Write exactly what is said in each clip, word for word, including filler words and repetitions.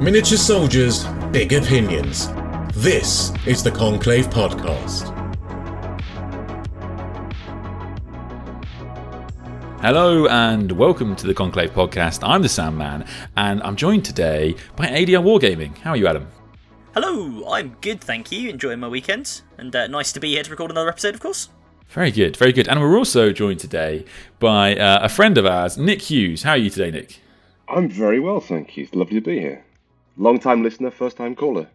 Miniature soldiers, big opinions. This is the Conclave Podcast. Hello and welcome to the Conclave Podcast. I'm the Sandman and I'm joined today by A D R Wargaming. How are you, Adam? Hello, I'm good, thank you. Enjoying my weekend, and uh, nice to be here to record another episode, of course. Very good, very good. And we're also joined today by uh, a friend of ours, Nick Hughes. How are you today, Nick? I'm very well, thank you. It's lovely to be here. Long-time listener, first-time caller.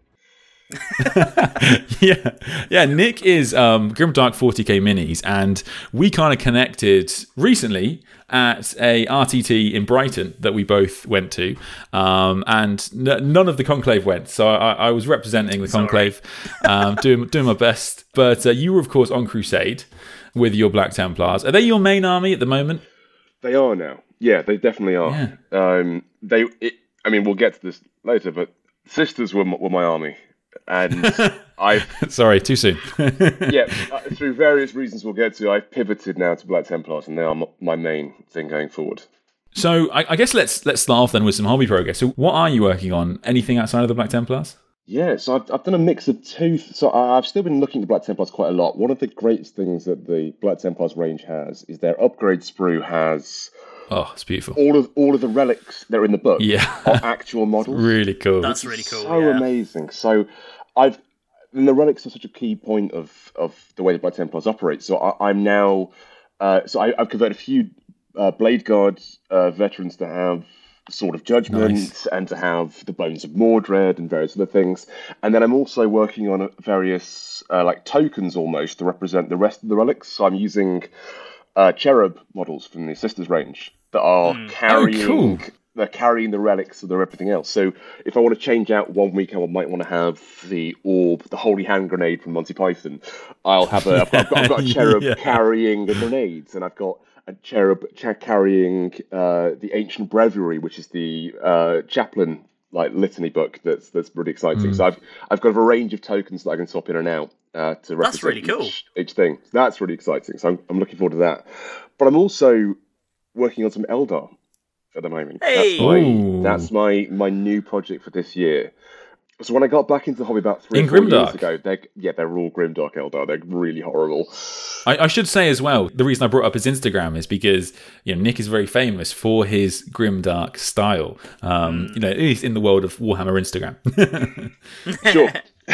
yeah, yeah. Nick is um, Grimdark forty K Minis, and we kind of connected recently at a R T T in Brighton that we both went to, um, and n- none of the Conclave went. So I, I was representing the Conclave, um, doing doing my best. But uh, you were, of course, on Crusade with your Black Templars. Are they your main army at the moment? They are now. Yeah, they definitely are. Yeah. Um, they. It, I mean, we'll get to this later, but Sisters were were my army. And I've sorry, too soon. yeah, uh, through various reasons we'll get to, I've pivoted now to Black Templars, and they are m- my main thing going forward. So I, I guess let's let's start off then with some hobby progress. So what are you working on? Anything outside of the Black Templars? Yeah, so I've I've done a mix of two. So I- I've still been looking at Black Templars quite a lot. One of the great things that the Black Templars range has is their upgrade sprue has. Oh, it's beautiful. All of all of the relics that are in the book yeah. are actual models. Really cool. That's really cool. So yeah. amazing. So I've and the relics are such a key point of, of the way the Black Templars operate. So I, I'm now uh, so I, I've converted a few uh, Blade Guard uh, veterans to have Sword of Judgment Nice. and to have the Bones of Mordred and various other things. And then I'm also working on various uh, like tokens almost to represent the rest of the relics. So I'm using uh, cherub models from the Sisters range that are Mm. carrying. Oh, cool. They're carrying the relics of their everything else. So if I want to change out one week, I might want to have the orb, the holy hand grenade from Monty Python. I'll have a, I've, got, I've, got, I've got a cherub Yeah. carrying the grenades, and I've got a cherub cha- carrying uh, the ancient breviary, which is the uh, chaplain like litany book. That's that's really exciting. Mm. So I've I've got a range of tokens that I can swap in and out uh, to represent That's really cool. each, each thing. So that's really exciting. So I'm, I'm looking forward to that. But I'm also working on some Eldar at the moment. Hey! That's, my, Ooh. that's my my new project for this year. So when I got back into the hobby about three In or four Grimdark? years ago, they're, yeah, they're all Grimdark Eldar. They're really horrible. I, I should say as well, the reason I brought up his Instagram is because you know Nick is very famous for his grimdark style. Um, you know, at least in the world of Warhammer Instagram. Sure.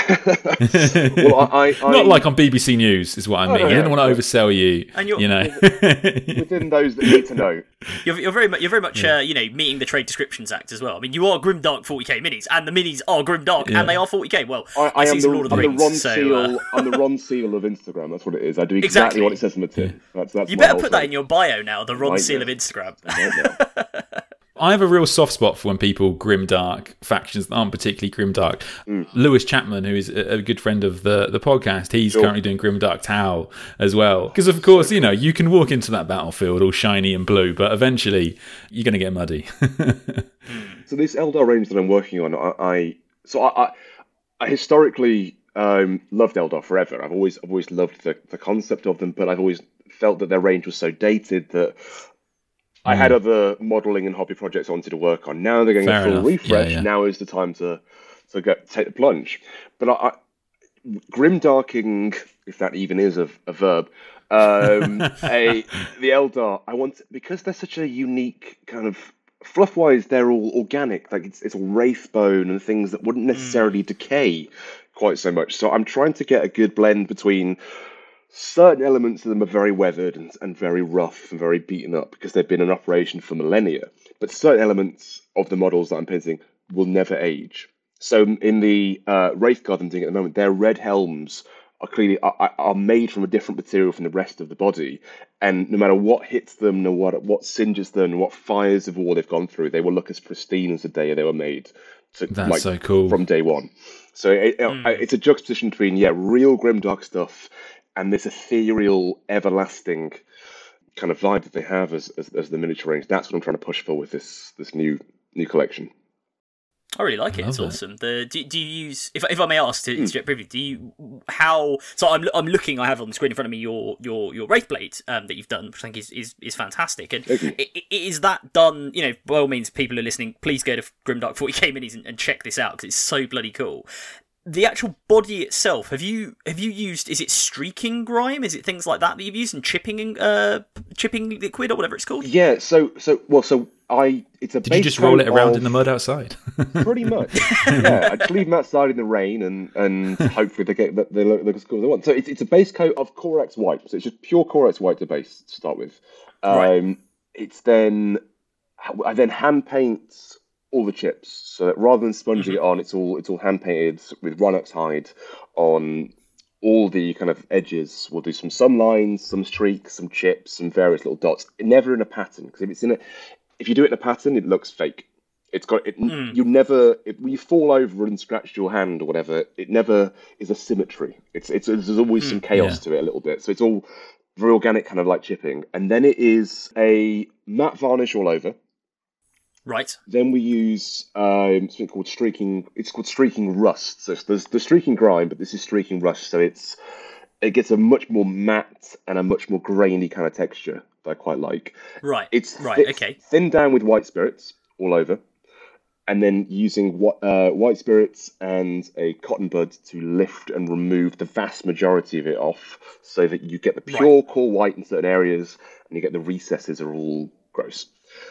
well, I, I, I Not like on B B C News is what I mean. no, I didn't yeah. want to oversell you. And you're- you know. within those that need to know. You're, you're very much, you're very much, uh, you know, meeting the Trade Descriptions Act as well. I mean, you are Grimdark forty K minis, and the minis are Grimdark, Yeah. and they are forty K. Well, I, I this am is the, Lord of the I'm the Rings, Ron so Seal. uh, I'm the Ron Seal of Instagram. That's what it is. I do exactly, Exactly. what it says on the tin. That's, that's you my better whole put that thing. in your bio now. The Ron Right Seal now. of Instagram. Right now. I have a real soft spot for when people grimdark factions that aren't particularly grimdark. Mm. Lewis Chapman, who is a a good friend of the, the podcast, he's Sure. currently doing Grimdark Tau as well. Because, of course, you know, you can walk into that battlefield all shiny and blue, but eventually you're going to get muddy. So this Eldar range that I'm working on, I, I so I, I, I historically um, loved Eldar forever. I've always I've always loved the, the concept of them, but I've always felt that their range was so dated that I had other modelling and hobby projects I wanted to work on. Now they're getting Fair a full enough. refresh. Yeah, yeah. Now is the time to to get take the plunge. But I, I, grimdarking, if that even is a, a verb, um, a the Eldar. I want because they're such a unique kind of fluff-wise. They're all organic. Like it's it's all wraithbone and things that wouldn't necessarily decay quite so much. So I'm trying to get a good blend between. Certain elements of them are very weathered and, and very rough and very beaten up because they've been in operation for millennia. But certain elements of the models that I'm painting will never age. So in the uh, Wraithguard I'm doing at the moment, their red helms are clearly are, are made from a different material from the rest of the body. And no matter what hits them, no what what singes them, what fires of war they've gone through, they will look as pristine as the day they were made. To, That's like, so cool. From day one. So it, Mm. it, it's a juxtaposition between, yeah, real grimdark stuff and this ethereal, everlasting kind of vibe that they have as, as as the miniature range. That's what I'm trying to push for with this this new new collection. I really like it. It's it. awesome. The do, do you use if if I may ask to interject briefly? Do you how? So I'm I'm looking. I have on the screen in front of me your your your Wraithblade um, that you've done, which I think is is, is fantastic. And i- i- is that done? You know, by all means, people who are listening, please go to Grimdark forty K Minis and, and check this out because it's so bloody cool. The actual body itself, have you have you used? Is it streaking grime? Is it things like that that you've used and chipping uh chipping liquid or whatever it's called? Yeah. So so well so I it's a. Did base you just roll coat it around of- in the mud outside? Pretty much. Yeah, I just leave them outside in the rain and, and hopefully they get they look, look as cool as they want. So it's it's a base coat of Corex white. So it's just pure Corex white to base to start with. Um, Right. It's then I then hand paint all the chips. So that rather than sponging it on, it's all it's all hand painted with Rhinox hide on all the kind of edges. We'll do some sun lines, some streaks, some chips, some various little dots. Never in a pattern because if it's in a if you do it in a pattern, it looks fake. It's got it. You never if you fall over and scratch your hand or whatever. It never is a symmetry. It's it's there's always some chaos Yeah. to it a little bit. So it's all very organic, kind of like chipping. And then it is a matte varnish all over. Right. Then we use um, something called streaking. It's called streaking rust. So there's the streaking grime, but this is streaking rust. So it's it gets a much more matte and a much more grainy kind of texture that I quite like. Right. It's right. thi- Okay. thinned down with white spirits all over, and then using wh- uh, white spirits and a cotton bud to lift and remove the vast majority of it off, so that you get the pure core white in certain areas, and you get the recesses are all gross.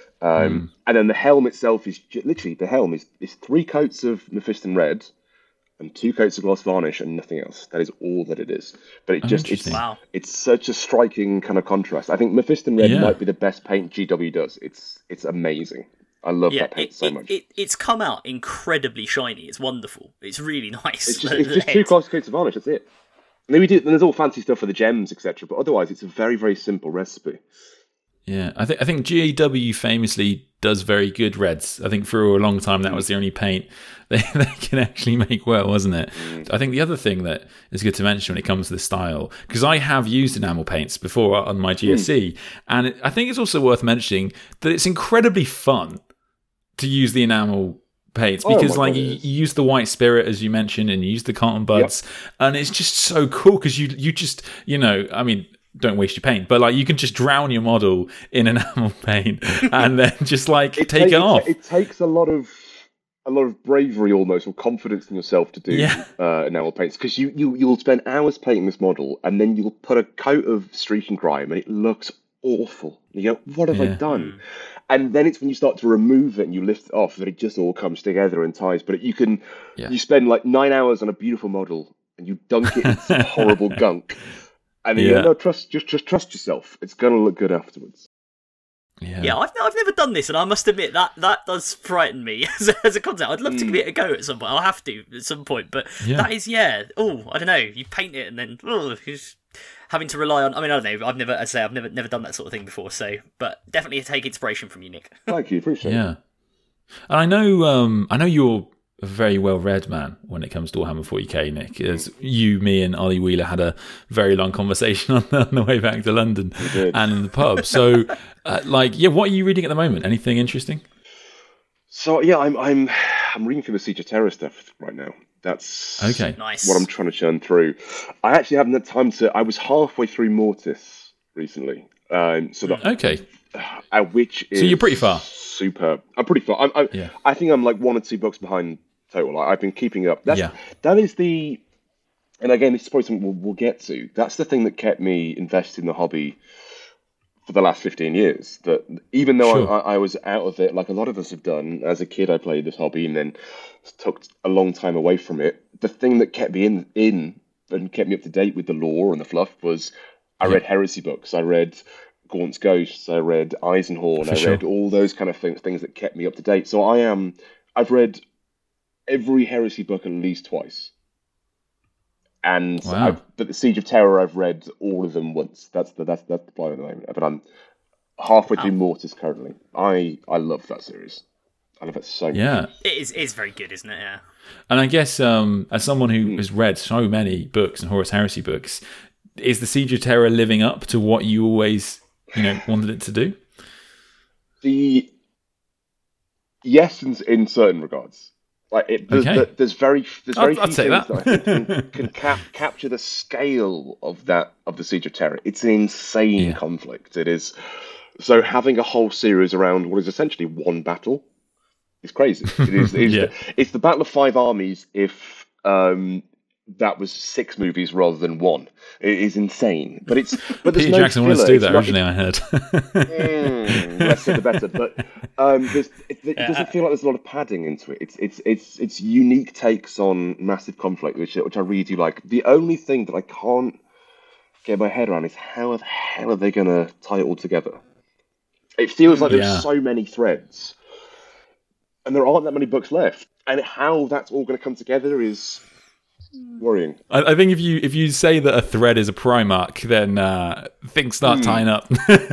Um, And then the helm itself is ju- literally the helm is, is three coats of Mephiston red and two coats of gloss varnish and nothing else. That is all that it is. But it just it's interesting. Wow. it's such a striking kind of contrast. I think Mephiston red Yeah. might be the best paint G W does. It's it's amazing. I love Yeah, that paint it, so it, much. it, it's come out incredibly shiny. It's wonderful. It's really nice. it's just, it's just two gloss coats of varnish. That's it. And then we do. Then there's all fancy stuff for the gems, et cetera. But otherwise, it's a very very simple recipe. Yeah, I think I think G A W famously does very good reds. I think for a long time that was the only paint they, they can actually make well, wasn't it? I think the other thing that is good to mention when it comes to the style, because I have used enamel paints before on my G S C, and it, I think it's also worth mentioning that it's incredibly fun to use the enamel paints Oh because my like God, you, it is. you use the white spirit as you mentioned and you use the cotton buds, and it's just so cool because you you just you know I mean. Don't waste your paint, but like you can just drown your model in enamel paint and then just like take ta- it off. It takes a lot of a lot of bravery almost, or confidence in yourself to do Yeah. uh, enamel paints, because you you you'll spend hours painting this model, and then you'll put a coat of streaking grime, and it looks awful. You go, what have I Yeah. done? And then it's when you start to remove it and you lift it off that it just all comes together and ties. But you can Yeah. you spend like nine hours on a beautiful model, and you dunk it in some horrible gunk. And then you Yeah. go, no, trust, just, just trust yourself. It's gonna look good afterwards. Yeah. Yeah, I've, I've never done this, and I must admit that that does frighten me as a, as a concept. I'd love to give it a go at some point. I'll have to at some point, but Yeah. that is yeah. Oh, I don't know. You paint it and then oh, you're just having to rely on. I mean, I don't know. I've never, I say, I've never never done that sort of thing before. So, but definitely take inspiration from you, Nick. Thank you, appreciate it. Yeah. And I know um I know you're a very well read man when it comes to Warhammer forty K, Nick. As you, me, and Ollie Wheeler had a very long conversation on the, on the way back to London did. and in the pub. So, uh, like, yeah, what are you reading at the moment? Anything interesting? So yeah, I'm I'm I'm reading through the Siege of Terror stuff right now. That's Okay. Nice. what I'm trying to churn through. I actually haven't had time to. I was halfway through Mortis recently, um, so that Okay. uh, which is So you're pretty far. Superb. I'm pretty far. I'm, I, Yeah. I think I'm like one or two books behind total. I, I've been keeping up. That's, Yeah. That is the, and again, this is probably something we'll, we'll get to. That's the thing that kept me invested in the hobby for the last fifteen years. That even though Sure. I, I was out of it, like a lot of us have done, as a kid I played this hobby and then took a long time away from it. The thing that kept me in, in and kept me up to date with the lore and the fluff was I read heresy books. I read Gaunt's Ghosts. I read Eisenhorn. For I sure. read all those kind of things, things that kept me up to date. So I am. I've read every heresy book at least twice. And Wow. I've, but the Siege of Terror, I've read all of them once. That's the that's that's the plan at the moment. But I'm halfway through Mortis currently. I I love that series. I love it so much. Yeah. It is is very good, isn't it? Yeah. And I guess um, as someone Hmm. who has read so many books and Horus Heresy books, is the Siege of Terror living up to what you always, you know, wanted it to do? The yes, in, in certain regards. Like it, there's, Okay. there's very there's very I'll- I'll few take things that. that, I think can, can cap, capture the scale of that of the Siege of Terra. It's an insane Yeah. conflict. It is. So having a whole series around what is essentially one battle is crazy. It is. It's, Yeah. the, it's the Battle of Five Armies. If um, that was six movies rather than one, it is insane. But it's but there's Peter no Jackson wanted to filler. do It's that not- originally, I heard. Mm, less said the better. But um, there's, it, it Yeah. doesn't feel like there's a lot of padding into it. It's it's it's it's unique takes on massive conflict, which which I really do like. The only thing that I can't get my head around is how the hell are they going to tie it all together? It feels like Yeah. there's so many threads, and there aren't that many books left. And how that's all going to come together is worrying. I, I think if you if you say that a thread is a Primarch, then uh, things start tying up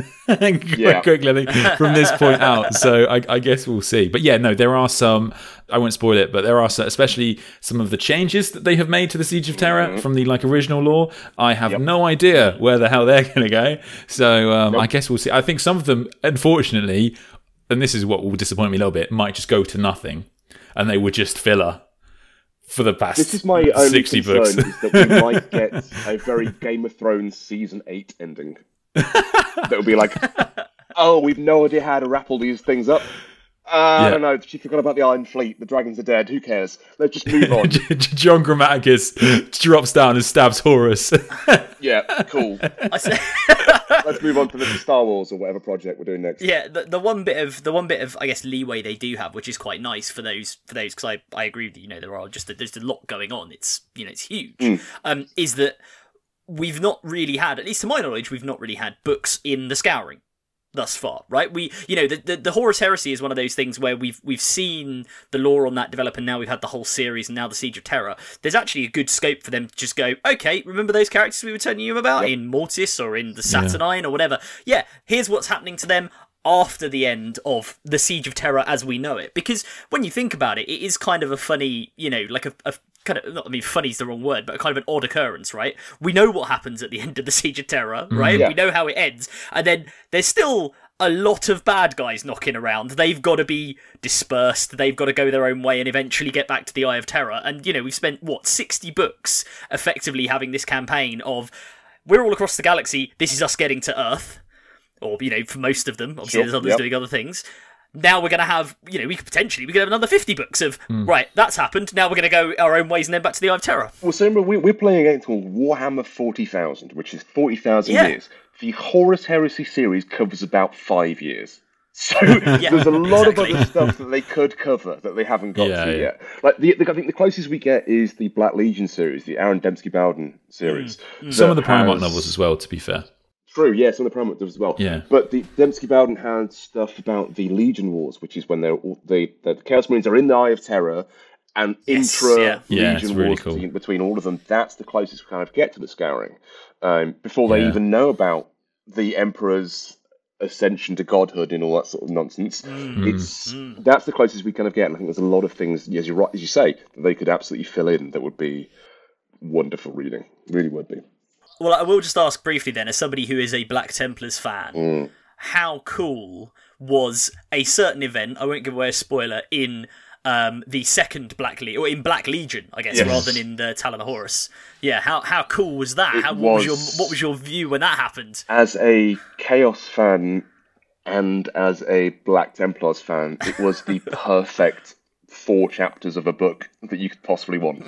Yeah. quickly I think, from this point out. So I, I guess we'll see. But yeah, no, there are some. I won't spoil it, but there are some, especially some of the changes that they have made to the Siege of Terra from the like original lore. I have Yep. no idea where the hell they're going to go. So um, Nope. I guess we'll see. I think some of them, unfortunately, and this is what will disappoint me a little bit, might just go to nothing, and they were just filler for the past This is my only sixty concern: books. is that we might get a very Game of Thrones season eight ending. That would be like, oh, we've no idea how to wrap all these things up. Uh, I Yeah. don't know. She forgot about the Iron Fleet. The dragons are dead. Who cares? Let's just move on. John Grammaticus drops down and stabs Horus. Yeah, cool. I say, Let's move on to the Star Wars or whatever project we're doing next. yeah, the, the one bit of the one bit of I guess leeway they do have, which is quite nice for those for those because I, I agree with you. You know, there are just there's a lot going on. It's you know it's huge. Um, is that we've not really had, at least to my knowledge, we've not really had books in the Scouring thus far, right? We, you know, the, the the Horus Heresy is one of those things where we've we've seen the lore on that develop, and now we've had the whole series, and now the Siege of Terra. There's actually a good scope for them to just go, okay, remember those characters we were telling you about in Mortis or in the Saturnine or whatever? Yeah, here's what's happening to them after the end of the Siege of Terra as we know it. Because when you think about it, it is kind of a funny, you know, like a, a kind of, not, I mean, funny is the wrong word, but kind of an odd occurrence, right? We know what happens at the end of the Siege of Terra, right? Yeah. We know how it ends. And then there's still a lot of bad guys knocking around. They've got to be dispersed. They've got to go their own way and eventually get back to the Eye of Terror. And, you know, we've spent, what, sixty books effectively having this campaign of, we're all across the galaxy, this is us getting to Earth. Or, you know, for most of them. Obviously, Sure, there's others yep. doing other things. Now we're going to have, you know, we could potentially, we could have another fifty books of, right, that's happened. Now we're going to go our own ways and then back to the Eye of Terror. Well, so remember, we- we're playing against Warhammer forty thousand, which is forty thousand Yeah. years. The Horus Heresy series covers about five years. So there's a lot exactly. of other stuff that they could cover that they haven't got Yeah, to yeah. yet. Like the, the, I think the closest we get is the Black Legion series, the Aaron Dembski Bowden series. Some of the that Primarch has- novels as well, to be fair. True, yeah, some of the Primarch does as well. Yeah. But the Dembski Bowden had stuff about the Legion Wars, which is when they're all, they, the Chaos Marines are in the Eye of Terror, and Yes, intra yeah. Yeah, it's Legion really Wars cool. between, between all of them. That's the closest we kind of get to the Scouring. Um, before they Yeah. even know about the Emperor's ascension to godhood and all that sort of nonsense. It's that's the closest we kind of get. And I think there's a lot of things, as you right as you say, that they could absolutely fill in that would be wonderful reading. Really would be. Well, I will just ask briefly then, as somebody who is a Black Templars fan, how cool was a certain event, I won't give away a spoiler, in um, the second Black Legion, or in Black Legion, I guess, Yes. rather than in the Talon of Horus. Yeah, how how cool was that? It How, what was was- your what was your view when that happened? As a Chaos fan and as a Black Templars fan, it was the perfect four chapters of a book that you could possibly want.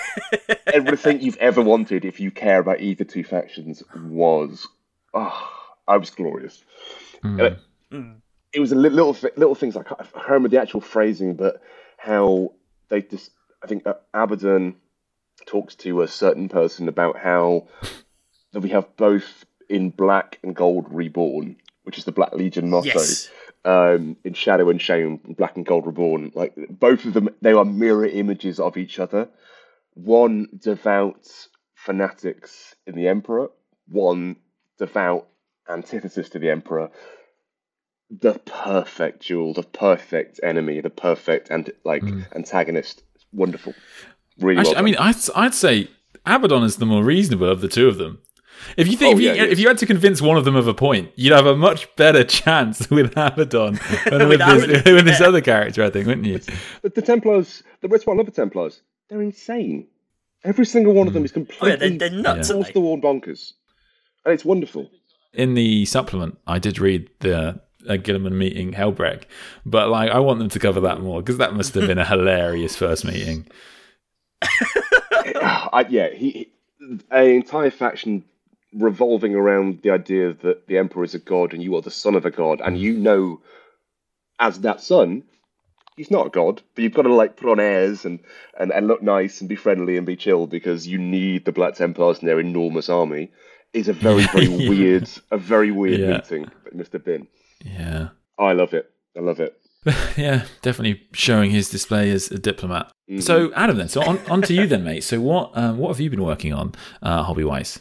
Everything you've ever wanted, if you care about either two factions, was oh, I was glorious. And it, it was a li- little thi- little things. I can't I can't remember the actual phrasing, but how they just I think uh, Abaddon talks to a certain person about how that we have both in Black and Gold Reborn, which is the Black Legion motto. Yes. Um, in Shadow and Shame, Black and Gold Reborn, like both of them, they are mirror images of each other. One devout fanatics in the Emperor, one devout antithesis to the Emperor. The perfect duel, the perfect enemy, the perfect and like antagonist. Wonderful, really. Actually, well I mean, done. I'd, I'd say Abaddon is the more reasonable of the two of them. If you think Oh, if, you, yeah, if you had to convince one of them of a point, you'd have a much better chance with Abaddon than with, With this, Abaddon, with this yeah. other character, I think, wouldn't you? But the Templars, the that's why I love the Templars. They're insane. Every single one of them is Oh, yeah, completely they're, they're nuts, Yeah. aren't off they? the wall bonkers, and it's wonderful. In the supplement, I did read the uh, Gilliman meeting Helbrek, but like I want them to cover that more because that must have been a hilarious first meeting. I, yeah, he, he an entire faction revolving around the idea that the Emperor is a god and you are the son of a god, and you know, as that son, he's not a god, but you've got to like put on airs and, and, and look nice and be friendly and be chill because you need the Black Templars and their enormous army. Is a very very Yeah. weird, a very weird Yeah. meeting that must have been. Yeah, Oh, I love it. I love it. yeah, definitely showing his display as a diplomat. Mhm. So Adam, then, so on, on to you then, mate. So what um, what have you been working on, uh, hobby wise?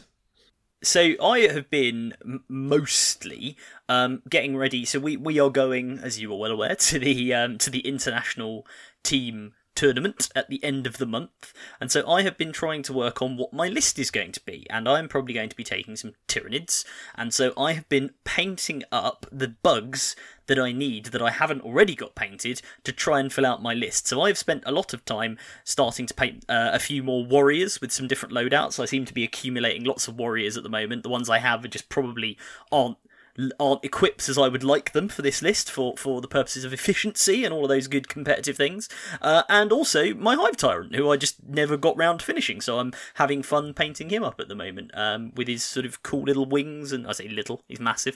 So I have been m- mostly um, getting ready. So we, we are going, as you are well aware, to the um, to the international team tournament at the end of the month, and so I have been trying to work on what my list is going to be, and I'm probably going to be taking some Tyranids, and so I have been painting up the bugs that I need that I haven't already got painted to try and fill out my list. So I've spent a lot of time starting to paint uh, a few more warriors with some different loadouts. I seem to be accumulating lots of warriors at the moment. The ones I have are just probably aren't aren't equipped as I would like them for this list for, for the purposes of efficiency and all of those good competitive things. Uh, and also my Hive Tyrant, who I just never got round to finishing, so I'm having fun painting him up at the moment um, with his sort of cool little wings, and I say little, he's massive.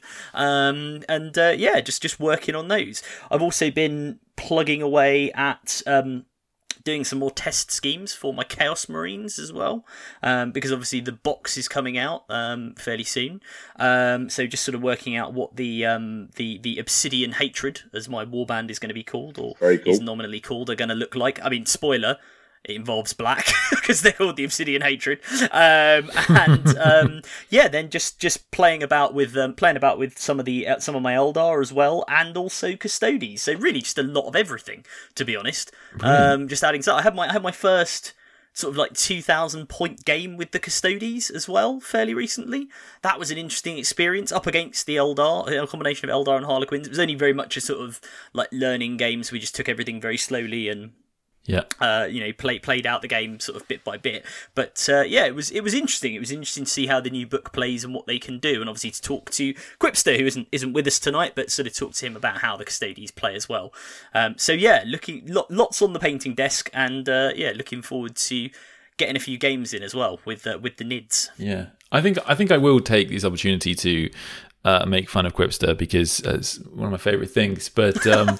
Um, and uh, yeah, just, just working on those. I've also been plugging away at... Um, doing some more test schemes for my Chaos Marines as well, um, because obviously the box is coming out um, fairly soon. Um, so just sort of working out what the um, the the Obsidian Hatred, as my warband is going to be called, or Very cool. is nominally called, are going to look like. I mean, spoiler. It involves black because they're called the Obsidian Hatred, um, and um, yeah, then just, just playing about with um, playing about with some of the uh, some of my Eldar as well, and also Custodes. So really, just a lot of everything, to be honest. Um, just adding. So I had my I had my first sort of like two thousand point game with the Custodes as well fairly recently. That was an interesting experience up against the Eldar, a combination of Eldar and Harlequins. It was only very much a sort of like learning game, so we just took everything very slowly and. Yeah. Uh, you know, play, played out the game sort of bit by bit, but uh, yeah, it was it was interesting. It was interesting to see how the new book plays and what they can do, and obviously to talk to Quipster, who isn't isn't with us tonight, but sort of talk to him about how the Custodes play as well. Um, so yeah, looking lo- lots on the painting desk, and uh, yeah, looking forward to getting a few games in as well with uh, with the Nids. Yeah, I think I think I will take this opportunity to uh, make fun of Quipster because it's one of my favourite things. But um,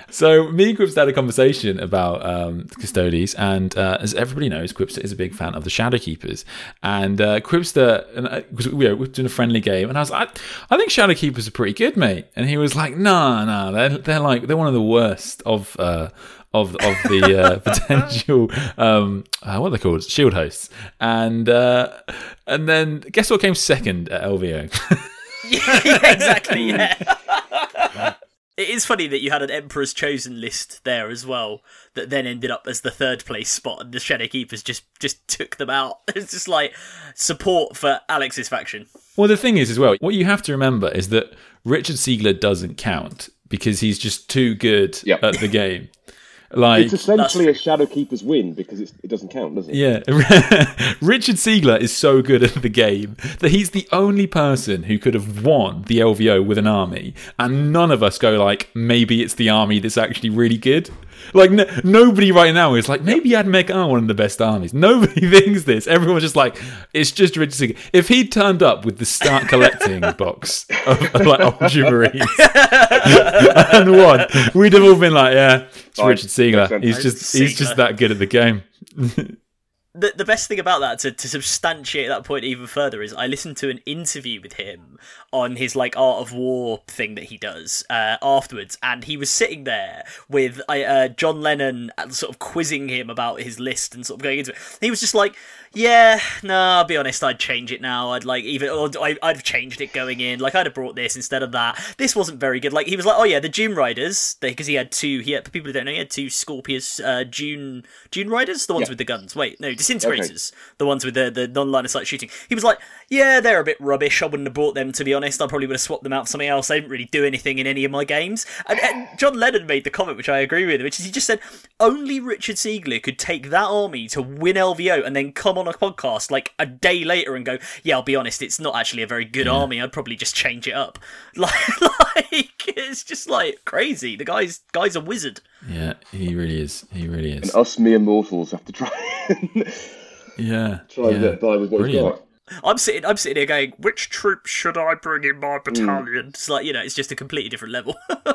so me and Quipster had a conversation about um, Custodes, and uh, as everybody knows, Quipster is a big fan of the Shadowkeepers. And uh, Quipster, and I, was, you know, we were doing a friendly game, and I was like, I, I think Shadowkeepers are pretty good, mate. And he was like, No, no, they're they're like they're one of the worst of. Uh, Of of the uh, potential um, uh, what are they called shield hosts, and uh, and then guess what came second at L V O? yeah, yeah, exactly. Yeah. It is funny that you had an Emperor's Chosen list there as well, that then ended up as the third place spot, and the Shadowkeepers just just took them out. It's just like support for Alex's faction. Well, the thing is as well, what you have to remember is that Richard Siegler doesn't count because he's just too good Yep. at the game. Like, It's essentially a Shadowkeeper's win because it's, it doesn't count, does it? yeah, Richard Siegler is so good at the game that he's the only person who could have won the L V O with an army, and none of us go like, maybe it's the army that's actually really good. Like, no, nobody right now is like, maybe Admech are one of the best armies. Nobody thinks this. Everyone's just like, it's just Richard Siegler. If he'd turned up with the start collecting box of, of like Ultramarines and won, we'd have all been like, yeah, it's Fine. Richard Siegler. Makes sense. He's just he's just Siegler. that good at the game. The the best thing about that, to, to substantiate that point even further, is I listened to an interview with him on his like Art of War thing that he does uh, afterwards, and he was sitting there with uh, John Lennon sort of quizzing him about his list and sort of going into it. He was just like, yeah, no, I'll be honest, I'd change it now. I'd like even, or I, I'd have changed it going in. Like I'd have brought this instead of that. This wasn't very good. Like he was like, oh yeah, the Dune Riders, because he had two. He had, for people who don't know, he had two Scorpius uh, Dune Dune Riders, the ones Yeah. with the guns. Wait, no, Disintegrators, okay. the ones with the, the non-line of sight shooting. He was like, yeah, they're a bit rubbish. I wouldn't have bought them, to be honest. I probably would have swapped them out for something else. They didn't really do anything in any of my games. And, and John Lennon made the comment, which I agree with, which is he just said, only Richard Siegler could take that army to win L V O and then come on a podcast like a day later and go, yeah, I'll be honest, it's not actually a very good yeah. army. I'd probably just change it up. Like, like it's just like crazy. The guy's guy's a wizard. Yeah, he really is. He really is. And us mere mortals have to try and yeah, try yeah. and get by with what Brilliant. we've got. I'm sitting, I'm sitting here going, which troops should I bring in my battalion? Mm. It's like, you know, it's just a completely different level.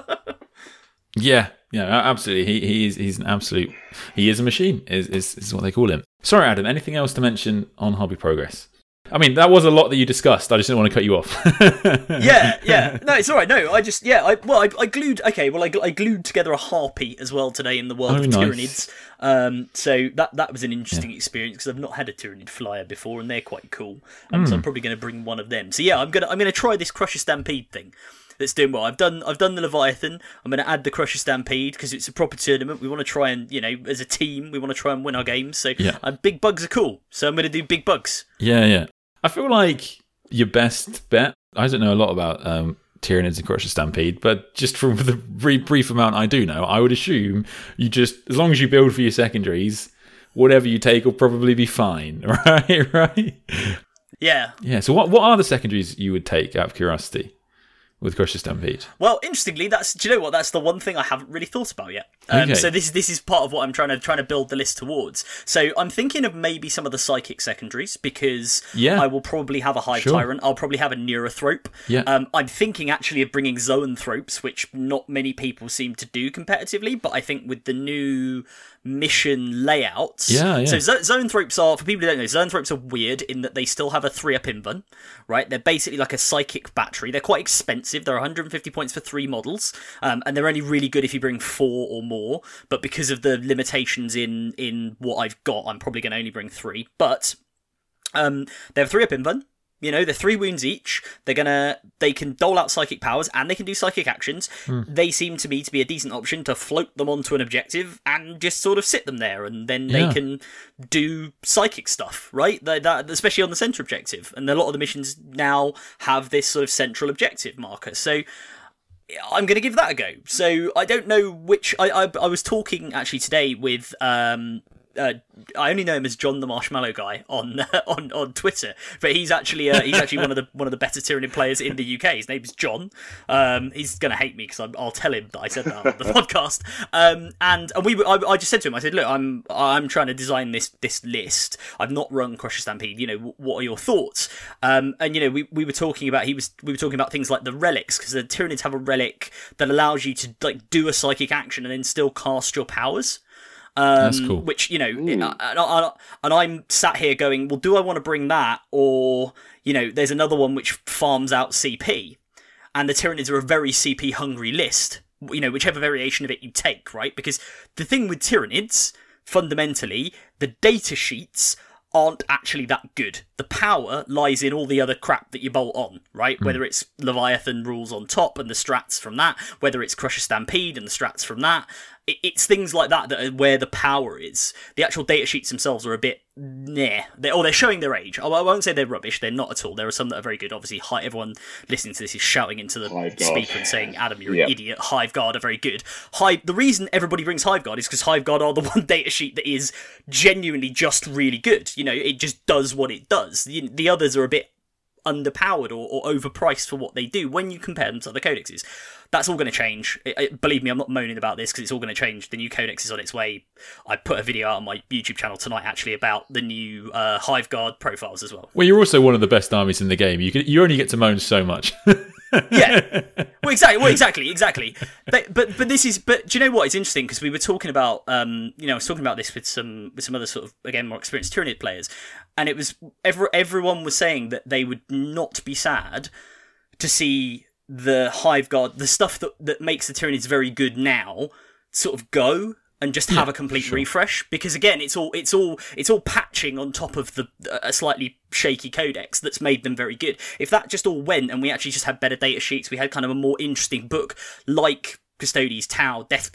yeah, yeah, absolutely. He he is he's an absolute. He is a machine. Is is is what they call him. Sorry, Adam. Anything else to mention on Hobby Progress? I mean, that was a lot that you discussed. I just didn't want to cut you off. yeah, yeah. No, it's all right. No, I just, yeah, I well, I, I glued, okay, well, I, I glued together a harpy as well today in the world oh, of nice. Tyranids. Um, so that that was an interesting yeah. experience because I've not had a Tyranid flyer before and they're quite cool. Um, mm. So I'm probably going to bring one of them. So yeah, I'm gonna I'm gonna try this Crusher Stampede thing. That's doing well. I've done I've done the Leviathan. I'm going to add the Crusher Stampede because it's a proper tournament. We want to try and, you know, as a team, we want to try and win our games. So yeah. uh, big bugs are cool. So I'm going to do big bugs. Yeah, yeah. I feel like your best bet, I don't know a lot about um, Tyranids and Crusher Stampede, but just from the brief, brief amount I do know, I would assume you just, as long as you build for your secondaries, whatever you take will probably be fine, right? Right? Yeah. Yeah, so what, what are the secondaries you would take out of curiosity with Crusher Stampede? Well, interestingly, that's do you know what? That's the one thing I haven't really thought about yet. Um, okay. So this this is part of what I'm trying to trying to build the list towards. So I'm thinking of maybe some of the psychic secondaries because yeah. I will probably have a Hive sure. Tyrant. I'll probably have a Neurothrope. Yeah. Um, I'm thinking actually of bringing Zoanthropes, which not many people seem to do competitively, but I think with the new mission layouts. Yeah, yeah. So Z- Zoanthropes are, for people who don't know, Zoanthropes are weird in that they still have a three up invuln, right? They're basically like a psychic battery. They're quite expensive. They're one hundred fifty points for three models, um, and they're only really good if you bring four or more. But because of the limitations in in what I've got, I'm probably going to only bring three. But um, they have three up invuln. You know, they're three wounds each. They're gonna, they can dole out psychic powers and they can do psychic actions. Mm. They seem to me to be a decent option to float them onto an objective and just sort of sit them there, and then yeah. they can do psychic stuff, right? That, that, especially on the center objective. And a lot of the missions now have this sort of central objective marker. So I'm going to give that a go. So I don't know which. I I, I was talking actually today with. Um, Uh, I only know him as John the Marshmallow Guy on uh, on on Twitter, but he's actually uh, he's actually one of the one of the better Tyranid players in the U K. His name's John. Um, he's gonna hate me because I'll tell him that I said that on the podcast. Um, and and we I, I just said to him, I said, look, I'm I'm trying to design this this list. I've not run Crusher Stampede. You know, w- what are your thoughts? Um, and you know, we, we were talking about he was we were talking about things like the relics, because the Tyranids have a relic that allows you to like do a psychic action and then still cast your powers. Um, That's cool. Which, you know, and, I, and I'm sat here going, well, do I want to bring that? Or, you know, there's another one which farms out C P. And the Tyranids are a very C P hungry list, you know, whichever variation of it you take, right? Because the thing with Tyranids, fundamentally, the data sheets aren't actually that good. The power lies in all the other crap that you bolt on, right? Mm. Whether it's Leviathan rules on top and the strats from that, whether it's Crusher Stampede and the strats from that. It's things like that that are where the power is. The actual data sheets themselves are a bit nah. They're, oh, they're showing their age. I won't say they're rubbish. They're not at all. There are some that are very good. Obviously, hi, everyone listening to this is shouting into the speaker and saying, Adam, you're yep. an idiot. Hiveguard are very good. Hive, the reason everybody brings Hiveguard is because Hiveguard are the one data sheet that is genuinely just really good. You know, it just does what it does. The, the others are a bit underpowered or, or overpriced for what they do when you compare them to other codexes. That's all going to change. It, it, believe me, I'm not moaning about this because it's all going to change. The new codex is on its way. I put a video out on my YouTube channel tonight actually about the new uh, Hiveguard profiles as well. Well, you're also one of the best armies in the game. You can, you only get to moan so much. yeah, well, exactly, well, exactly, exactly. But but but this is. But do you know what? It's interesting because we were talking about. Um, you know, I was talking about this with some with some other sort of again more experienced Tyranid players, and it was every, everyone was saying that they would not be sad to see the Hiveguard, the stuff that, that makes the Tyranids very good now, sort of go and just have yeah, a complete sure. refresh. Because again, it's all it's all it's all patching on top of the a slightly shaky codex that's made them very good. If that just all went and we actually just had better data sheets, we had kind of a more interesting book like Custodes, Tau, Death Guard,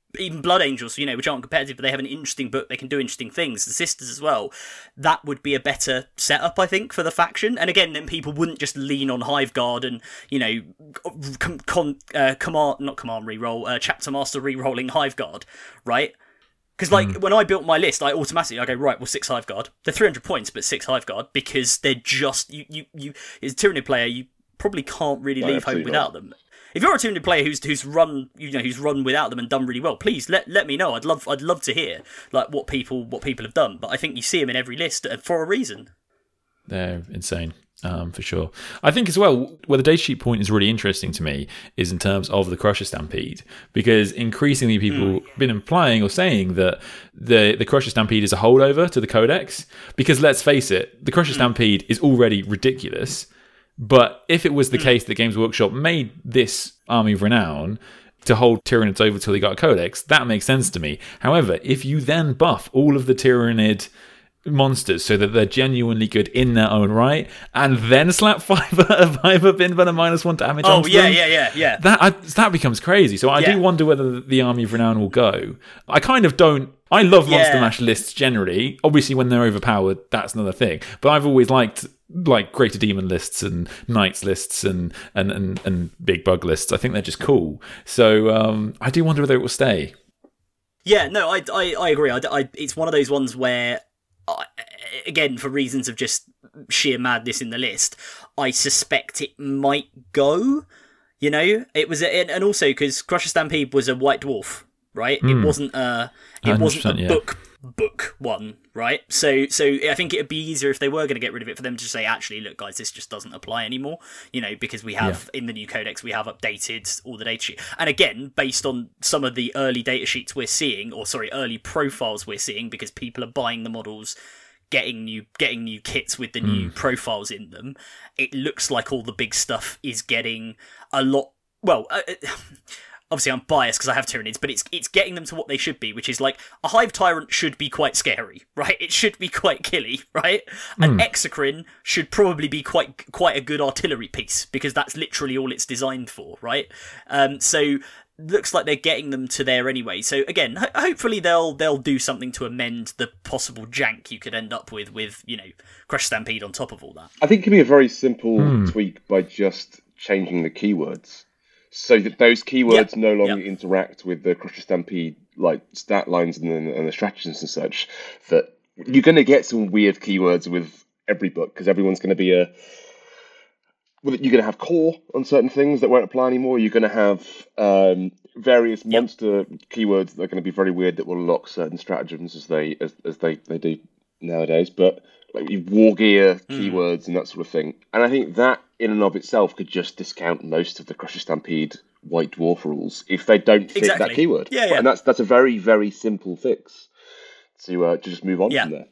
even Blood Angels, you know, which aren't competitive, but they have an interesting book. They can do interesting things. The Sisters as well. That would be a better setup, I think, for the faction. And again, then people wouldn't just lean on Hiveguard and, you know, com- con- uh, command, not command reroll, uh, Chapter Master rerolling Hiveguard, right? Because, like, mm. when I built my list, I automatically, I go, right, well, six Hiveguard. They're three hundred points, but six Hiveguard, because they're just, you, you, you as a Tyranid player, you probably can't really no, leave home without not. them. If you're a Tyranid player who's who's run you know who's run without them and done really well, please let let me know. I'd love I'd love to hear like what people what people have done. But I think you see them in every list for a reason. They're insane, um, for sure. I think as well where the data sheet point is really interesting to me is in terms of the Crusher Stampede, because increasingly people mm. have been implying or saying that the the Crusher Stampede is a holdover to the Codex. Because let's face it, the Crusher mm. Stampede is already ridiculous. But if it was the mm. case that Games Workshop made this Army of Renown to hold Tyranids over till they got a Codex, that makes sense to me. However, if you then buff all of the Tyranid monsters so that they're genuinely good in their own right, and then slap Fiber a Fiber bin but a minus one damage oh, onto yeah, them, yeah, yeah, yeah. That I, that becomes crazy. So I yeah. do wonder whether the Army of Renown will go. I kind of don't. I love Monster yeah. Mash lists generally. Obviously, when they're overpowered, that's another thing. But I've always liked like Greater Demon lists and Knights lists and and, and, and Big Bug lists. I think they're just cool. So um, I do wonder whether it will stay. Yeah, no, I, I, I agree. I, I, it's one of those ones where, I, again, for reasons of just sheer madness in the list, I suspect it might go. You know, it was, a, and also because Crusher Stampede was a White Dwarf. Right, mm. it wasn't a it wasn't a yeah. book book one, right? So so I think it'd be easier if they were going to get rid of it for them to say, actually, look, guys, this just doesn't apply anymore. You know, because we have yeah. in the new codex we have updated all the data sheet, and again, based on some of the early data sheets we're seeing, or sorry, early profiles we're seeing, because people are buying the models, getting new getting new kits with the mm. new profiles in them. It looks like all the big stuff is getting a lot. Well. Uh, Obviously, I'm biased because I have Tyranids, but it's it's getting them to what they should be, which is like a Hive Tyrant should be quite scary, right? It should be quite killy, right? An mm. Exocrine should probably be quite quite a good artillery piece, because that's literally all it's designed for, right? Um, so looks like they're getting them to there anyway. So again, ho- hopefully they'll they'll do something to amend the possible jank you could end up with with you know Crush Stampede on top of all that. I think it can be a very simple mm. tweak by just changing the keywords, so that those keywords yep. no longer yep. interact with the Crusher Stampede like stat lines and the, and the stratagems and such. That you're going to get some weird keywords with every book, because everyone's going to be a. Well, you're going to have core on certain things that won't apply anymore. You're going to have um, various yep. monster keywords that are going to be very weird that will unlock certain stratagems as they as, as they, they do nowadays. But like war gear mm. keywords and that sort of thing. And I think that in and of itself could just discount most of the Crusher Stampede White Dwarf rules if they don't fit exactly. that keyword. Yeah, yeah. And that's that's a very, very simple fix to uh, to just move on yeah. from there.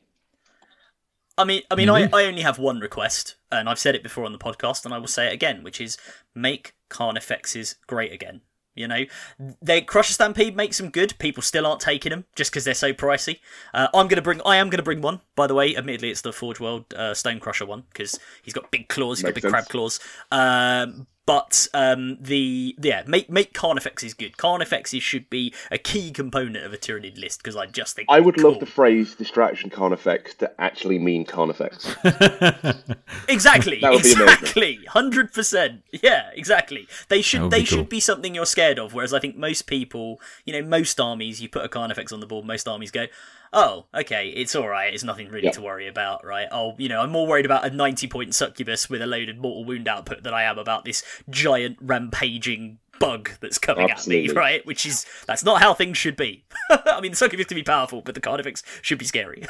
I mean, I mean, mm-hmm. I, I only have one request, and I've said it before on the podcast, and I will say it again, which is make Carnifexes great again. You know, they Crusher Stampede makes them good. People still aren't taking them just because they're so pricey. Uh, I'm gonna bring. I am gonna bring one. By the way, admittedly, it's the Forge World uh, Stone Crusher one because he's got big claws. He's makes got big sense. crab claws. Um, But um, the yeah, make make Carnifexes good. Carnifexes should be a key component of a Tyranid list, because I just think I would cool. love the phrase Distraction Carnifex to actually mean Carnifex. Exactly, that would be exactly, hundred percent. Yeah, exactly. They should they be cool. should be something you're scared of. Whereas I think most people, you know, most armies, you put a Carnifex on the board, most armies go, oh, okay, it's all right. It's nothing really yep. to worry about, right? Oh, you know, I'm more worried about a ninety-point succubus with a loaded mortal wound output than I am about this giant rampaging bug that's coming Absolutely. at me, right? Which is, that's not how things should be. I mean, the succubus can be powerful, but the Carnifex should be scary.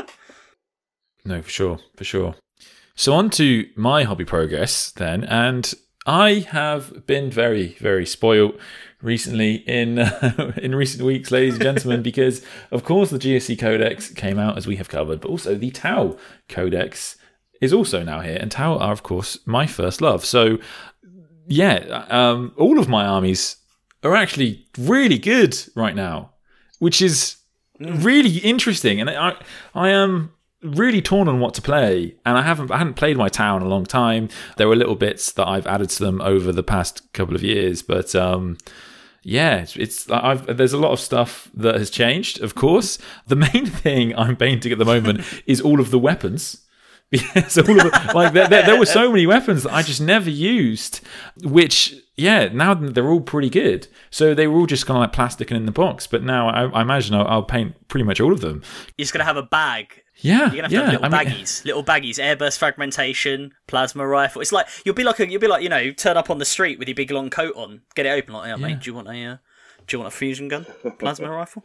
No, for sure, for sure. So on to my hobby progress then, and I have been very, very spoilt recently in uh, in recent weeks, ladies and gentlemen, because of course the G S C Codex came out, as we have covered, but also the Tau Codex is also now here, and Tau are of course my first love. So yeah, um, all of my armies are actually really good right now, which is really interesting, and I I am really torn on what to play, and I haven't I hadn't played my Tau in a long time. There were little bits that I've added to them over the past couple of years, but um Yeah, it's, it's I've, there's a lot of stuff that has changed, of course. The main thing I'm painting at the moment is all of the weapons. Because all of the, like there, there, there were so many weapons that I just never used, which, yeah, now they're all pretty good. So they were all just kind of like plastic and in the box. But now I, I imagine I'll, I'll paint pretty much all of them. You're just going to have a bag. Yeah, You're gonna have, yeah, to have little I mean, baggies, little baggies, airburst fragmentation, plasma rifle. It's like you'll be like a, you'll be like you know, turn up on the street with your big long coat on, get it open, like, yeah, mate, do you want a, uh, do you want a fusion gun, plasma rifle?